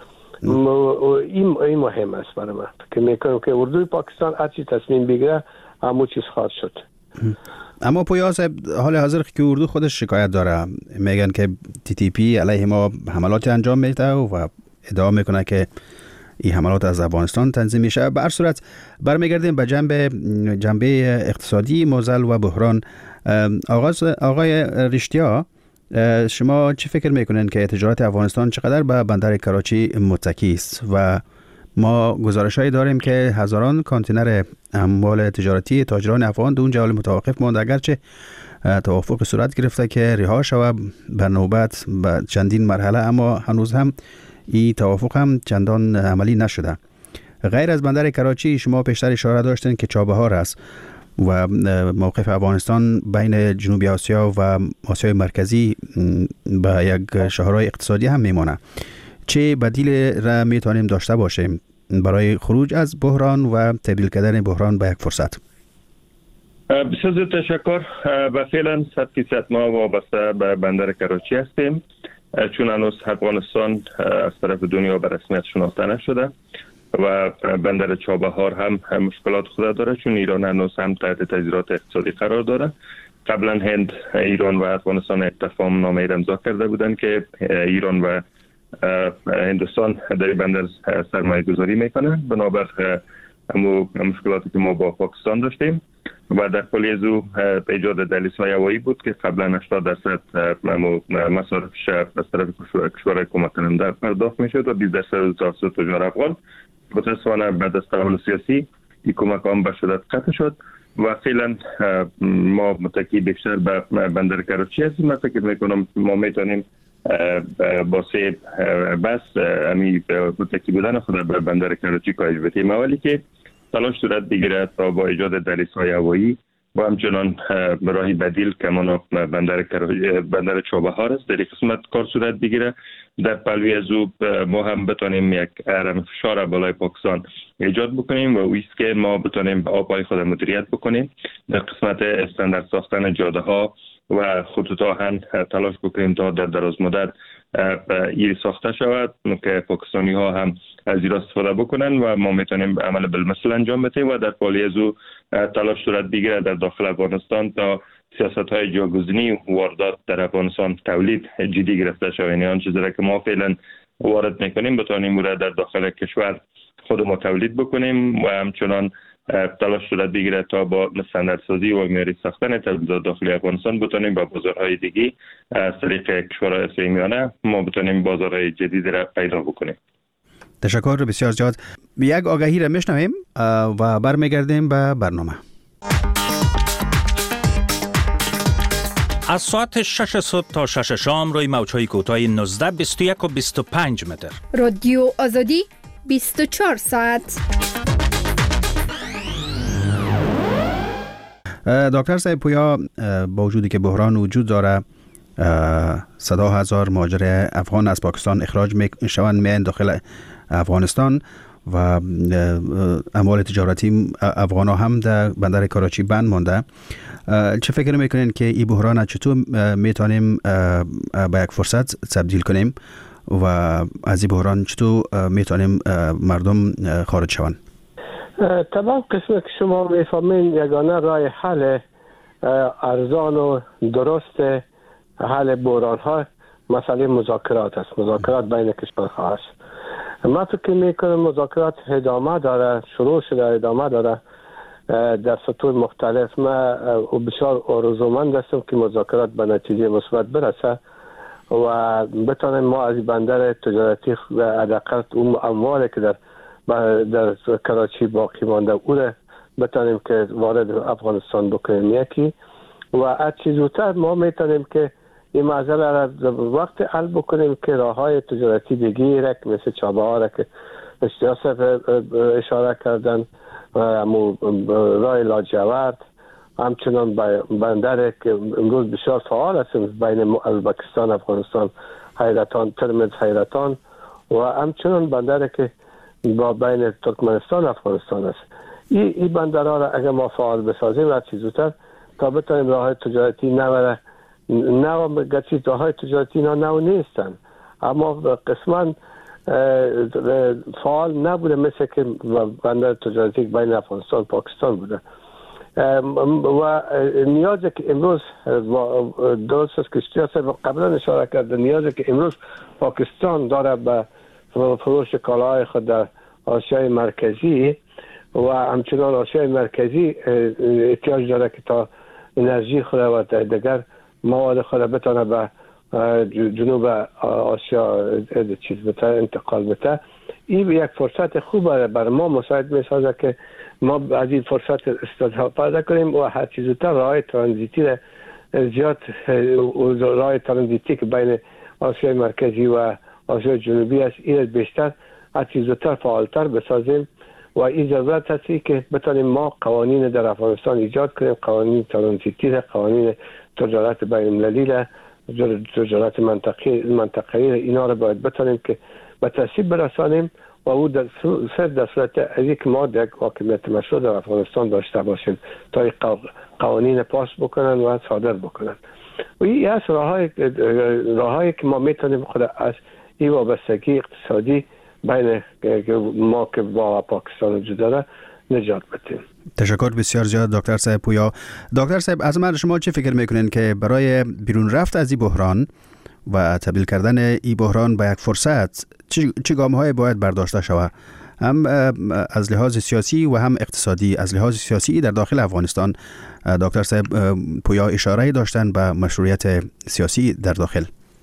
این مهم است برای من که میکنم که اردوی پاکستان هر چی تصمیم بگیره همون چیز خواهد شد. اما پویا صاحب، حال حاضر که اردو خودش شکایت داره، میگن که TTP علیه ما حملات انجام میده و ادعا میکنه که این حملات از افغانستان تنظیم میشه. به هر صورت برمیگردیم به جنبه اقتصادی معضل و بحران. آقای رشتیا، شما چی فکر میکنین که تجارت افغانستان چقدر به بندر کراچی متکی است؟ و ما گزارش‌هایی داریم که هزاران کانتینر اموال تجارتی تاجران افغان در اونجا متوقف مانده، اگرچه توافق صورت گرفته که رها شود بر نوبت به چندین مرحله، اما هنوز هم این توافق هم چندان عملی نشده. غیر از بندر کراچی، شما پیشتر اشاره داشتین که چابهار است. و موقف افغانستان بین جنوب آسیا و آسیای مرکزی به یک شاهراه اقتصادی هم میمانه. چه بدیل را میتونیم داشته باشیم برای خروج از بحران و تبدیل کردن بحران به یک فرصت؟ بسیار زیاد تشکر. و فعلا 100% ما وابسته به بندر کراچی هستیم، چون هنوز افغانستان از طرف دنیا به رسمیت شناخته نشده و بندر چابهار هم مشکلات خود داره، چون ایران هنوز هم تحت تضییعات اقتصادی قرار داره. قبلا هند، ایران و افغانستان یک تفاهم نامه امضا کرده بودند که ایران و هندوستان در بندر سرمایه گذاری میکنه، بنابر مشکلاتی که ما با پاکستان داشتیم و در پالی از او ایجاد دهلیزهای هوایی بود که قبلا 80% مصارفش از طرف کشورهای کمک کننده پرداخت میشد و 20% توسط تجار افغان. متاسفانه بعد از تحول سیاسی این کمک هم به شدت قطع شد و فعلا ما متکی بیشتر به بندر کراچی هستیم. من فکر میکنم ما میتونیم با سه بس امی متکی بودن خود به بندر کراچی کاهش بدهیم. اولی که تلاش صورت بگیره تا با ایجاد دهلیزهای هوایی و همچنان راهی بدیل که بندر چابهار است در این قسمت کار صورت بگیره. در پلوی از او ما هم بتانیم یک رم فشار بالای پاکستان ایجاد بکنیم و اویست که ما بتانیم آبهای خود مدیریت بکنیم. در قسمت استاندارد ساختن جاده ها و خطوط آهن تلاش بکنیم تا در دراز مدت ایری ساخته شود که پاکستانی ها هم از این استفاده بکنن و ما میتونیم عمل بالمثل انجام بدیم و در پالی از او تلاش صورت بگیره در داخل افغانستان تا سیاست های جاگزینی و واردات در افغانستان تولید جدی گرفته شود. یعنی آن چیزی که ما فعلا وارد میکنیم بتونیم در داخل کشور خود ما تولید بکنیم و همچنان تلاش صورت بگیره تا با استانداردسازی و معیاری ساختن تولیدات داخلی افغانستان بتونیم با بازارهای دیگه از طریق کشورهای آسیای میانه ما بتونیم بازارهای جدید را پیدا بکنیم. تشکر بسیار زیاد. یک آگهی را میشنویم و برمیگردیم به برنامه. از ساعت 6 صبح تا 6 شام روی موج‌های کوتاه 19، 21 و 25 متر. رادیو آزادی 24 ساعت. دکتر صاحب پویا، با وجودی که بحران وجود داره، صدا هزار مهاجر افغان از پاکستان اخراج میشوند میان داخل افغانستان و اموال تجارتی افغان ها هم در بندر کراچی بند مانده. چه فکر میکنین که این بحران چطور میتونیم به یک فرصت تبدیل کنیم و از این بحران چطور میتونیم مردم خارج شوند؟ طبعا قسمت که شما میفهمین یگانه راه حل ارزان و درست حل بحران ها مسئله مذاکرات است. مذاکرات بین کشورها است. من فکر میکنم مذاکرات ادامه داره، شروع شده، ادامه داره در سطوح مختلف. من بسیار آرزومند هستم که مذاکرات به نتیجه مثبت برسه و بتانیم ما از بندر تجارتی حداقل اون اموالی که در کراچی باقی مانده او را بتانیم که وارد افغانستان بکنیم یکی و از چیز زودتر ما میتونیم که این مسئله را وقت حل بکنیم که راههای تجارتی دیگه را مثل چابهار که سیاست اشاره کردن و راه لاجورد همچنان بندر که امروز بسیار فعال است بین ازبکستان افغانستان حیرتان ترمز حیرتان و همچنان بندر که با بین ترکمنستان افغانستان است. این بندرها را اگر ما فعال بسازیم از چیز زودتر تا بتانیم راه تجارتی نو گرچه راه تجارتی نو نیستن اما قسما فعال نبوده مثل که بندر تجارتی بین افغانستان و پاکستان بوده و نیازی که امروز درست است که سیاست قبلا اشاره کرده، نیازی که امروز پاکستان داره به فروش کالاهای خود در آسیای مرکزی و همچنان آسیای مرکزی احتیاج داره که تا انرژی خود و دیگر مواد خود بتونه به جنوب آسیا انتقال بده. این یک فرصت خوبه برای ما مساعد میسازه که ما از این فرصت استفاده کنیم و هر چیز زودتر راه ترانزیتی را زیاد راه ترانزیتی که بین آسیای مرکزی و آسیای جنوبی است این بیشتر از چیز زودتر فعالتر بسازیم و این ضرورت هستی که بتانیم ما قوانین در افغانستان ایجاد کنیم، قوانین ترانزیتی، قوانین تجارت بین المللی، تجارت منطقه‌ای، اینا رو باید بتانیم که به تصویب برسانیم و او در صورت از یک ما یک حاکمیت مشروع در افغانستان داشته باشیم تا قوانین پاس بکنن و صادر بکنن. و این از راههایی که ما میتونیم خود از این وابستگی اقتصادی بین ما که با پاکستان وجود داره نجات بدیم. تشکر بسیار زیاد دکتر صاحب پویا. دکتر صاحب، از من شما چه فکر میکنین که برای بیرون رفت از این بحران و تبدیل کردن این بحران به یک فرصت چه گام‌های باید برداشته شود، هم از لحاظ سیاسی و هم اقتصادی؟ از لحاظ سیاسی در داخل افغانستان دکتر صاحب پویا اشاره داشتن به مشروعیت سیاسی در داخل.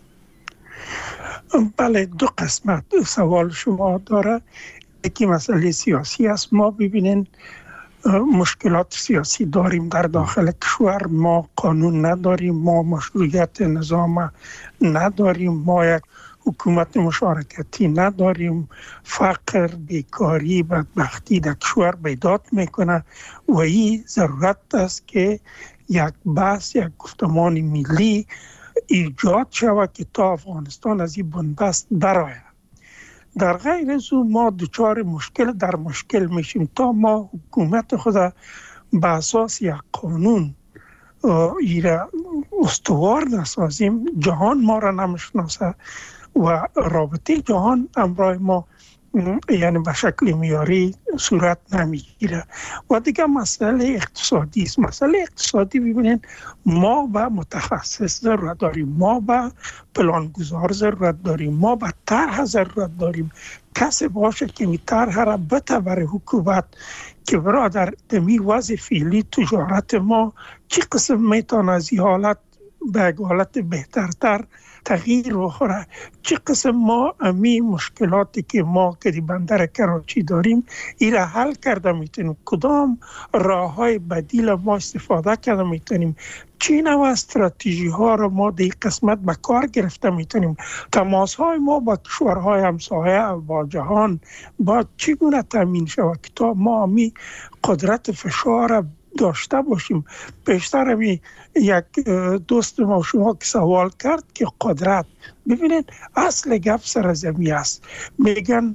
بله، دو قسمت سوال شما داره. یکی مسئله سیاسی است. ما ببینین مشکلات سیاسی داریم در داخل کشور. ما قانون نداریم، ما مشروعیت نظام نداریم، ما یک حکومت مشارکتی نداریم، فقر، بیکاری، بدبختی در کشور بیداد میکنه و این ضرورت است که یک بحث، یک گفتمان ملی ایجاد شود که تا افغانستان از این بنبست برآید. در غیر از او ما دچار مشکل در مشکل میشیم. تا ما حکومت خود به اساس یک قانون ایره استوار نسازیم، جهان ما را نمیشناسه و رابطه جهان امرای ما یعنی به شکل معیاری صورت نمیگیره. و دیگه مسئله اقتصادی است. مسئله اقتصادی ببینین، ما به متخصص ضرورت داریم، ما به پلانگذار ضرورت داریم، ما به طرح ضرورت داریم. کسی باشه که می طرح را بده برای حکومت که برادر دمی وضع فعلی تجارت ما چی قسم میتونه از این حالت به حالت بهترتر تغییر بخوره، چه قسم ما امی مشکلاتی که ما که دی بندر کراچی داریم این را حل کرده میتونیم، کدام راه های بدیل ما استفاده کرده میتونیم، چی نوع استراتژی ها را ما دی قسمت به کار گرفته میتونیم، تماس های ما با کشورهای همسایه با جهان با چگونه تامین شود که تا ما امی قدرت فشار داشته باشیم. پیشتر همی یک دوست ما شما که سوال کرد که قدرت، ببینید اصل گپ سر زمین است. میگن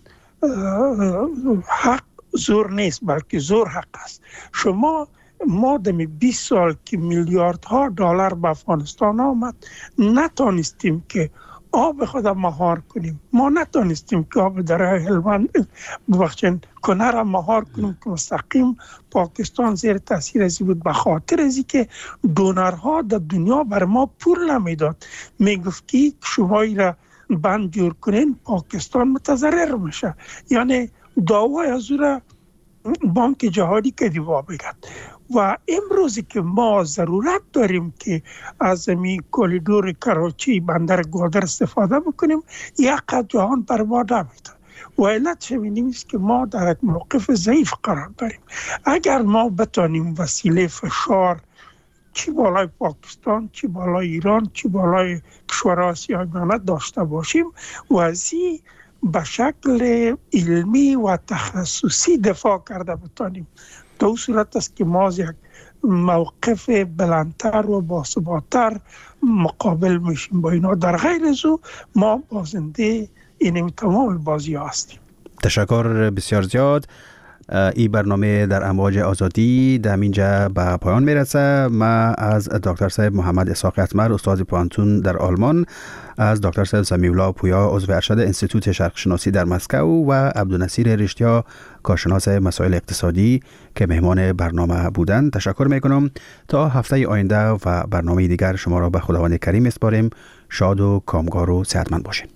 حق زور نیست بلکه زور حق است. ما دمی 20 سال که میلیاردها دلار به افغانستان آمد نتانستیم که آب خود مهار کنیم. ما نتانستیم که آب دره هلمند کنه را مهار کنیم که مستقیم پاکستان زیر تاثیر ازی بود، به خاطر ازی که دونرها در دنیا بر ما پول نمیداد. میگفت که شما ای را بند جور کنین پاکستان متضرر میشه، یعنی دعوای از او را بانک جهانی که دیوا بگد. و امروزی که ما ضرورت داریم که از این کوریدور کراچی بندر گودر استفاده بکنیم، یک قد جهان بر ما نمیده. و علت همین است که ما در یک موقف ضعیف قرار داریم. اگر ما بتانیم وسیله فشار چی بالای پاکستان، چی بالای ایران، چی بالای کشورهای آسیای میانه داشته باشیم و از این به شکل علمی و تخصصی دفاع کرده بتانیم، در صورت است که ما یک موقف بلندتر و باثبات‌تر مقابل میشیم با اینا. در غیر از او ما بازنده این تمام بازی هستیم. تشکر بسیار زیاد. این برنامه در امواج آزادی در اینجا به پایان میرسه. ما از دکتر صاحب محمد اسحاق اتمر استاد پانتون در آلمان، از دکتر صاحب سمیعالله پویا عضو ارشد انستیتوت شرق شناسی در مسکو و عبدالنصیر رشتیا کارشناس مسائل اقتصادی که مهمان برنامه بودند تشکر میکنم. تا هفته آینده و برنامه دیگر شما را به خداوند کریم میسپاریم. شاد و کامگار و صحتمند باشین.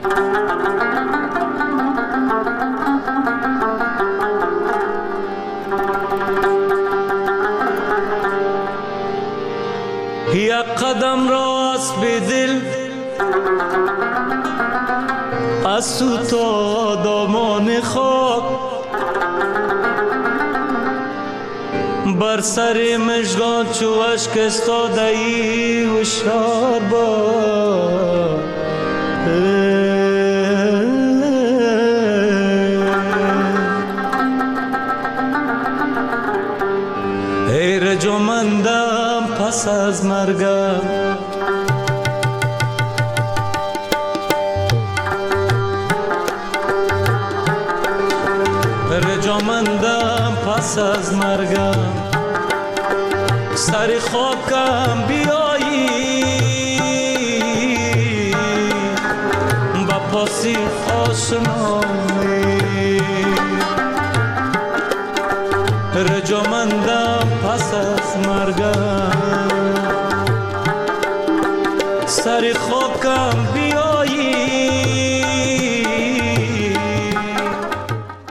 یک قدم راست به دل از تو تا دامان خاک، بر سر مژگان چو اشک استاده ای هوشیار باش. پس از مرگم رجامندم پس از مرگم سر خاکم بیایی با پاسی آشنایی رجامندم پس از مرگم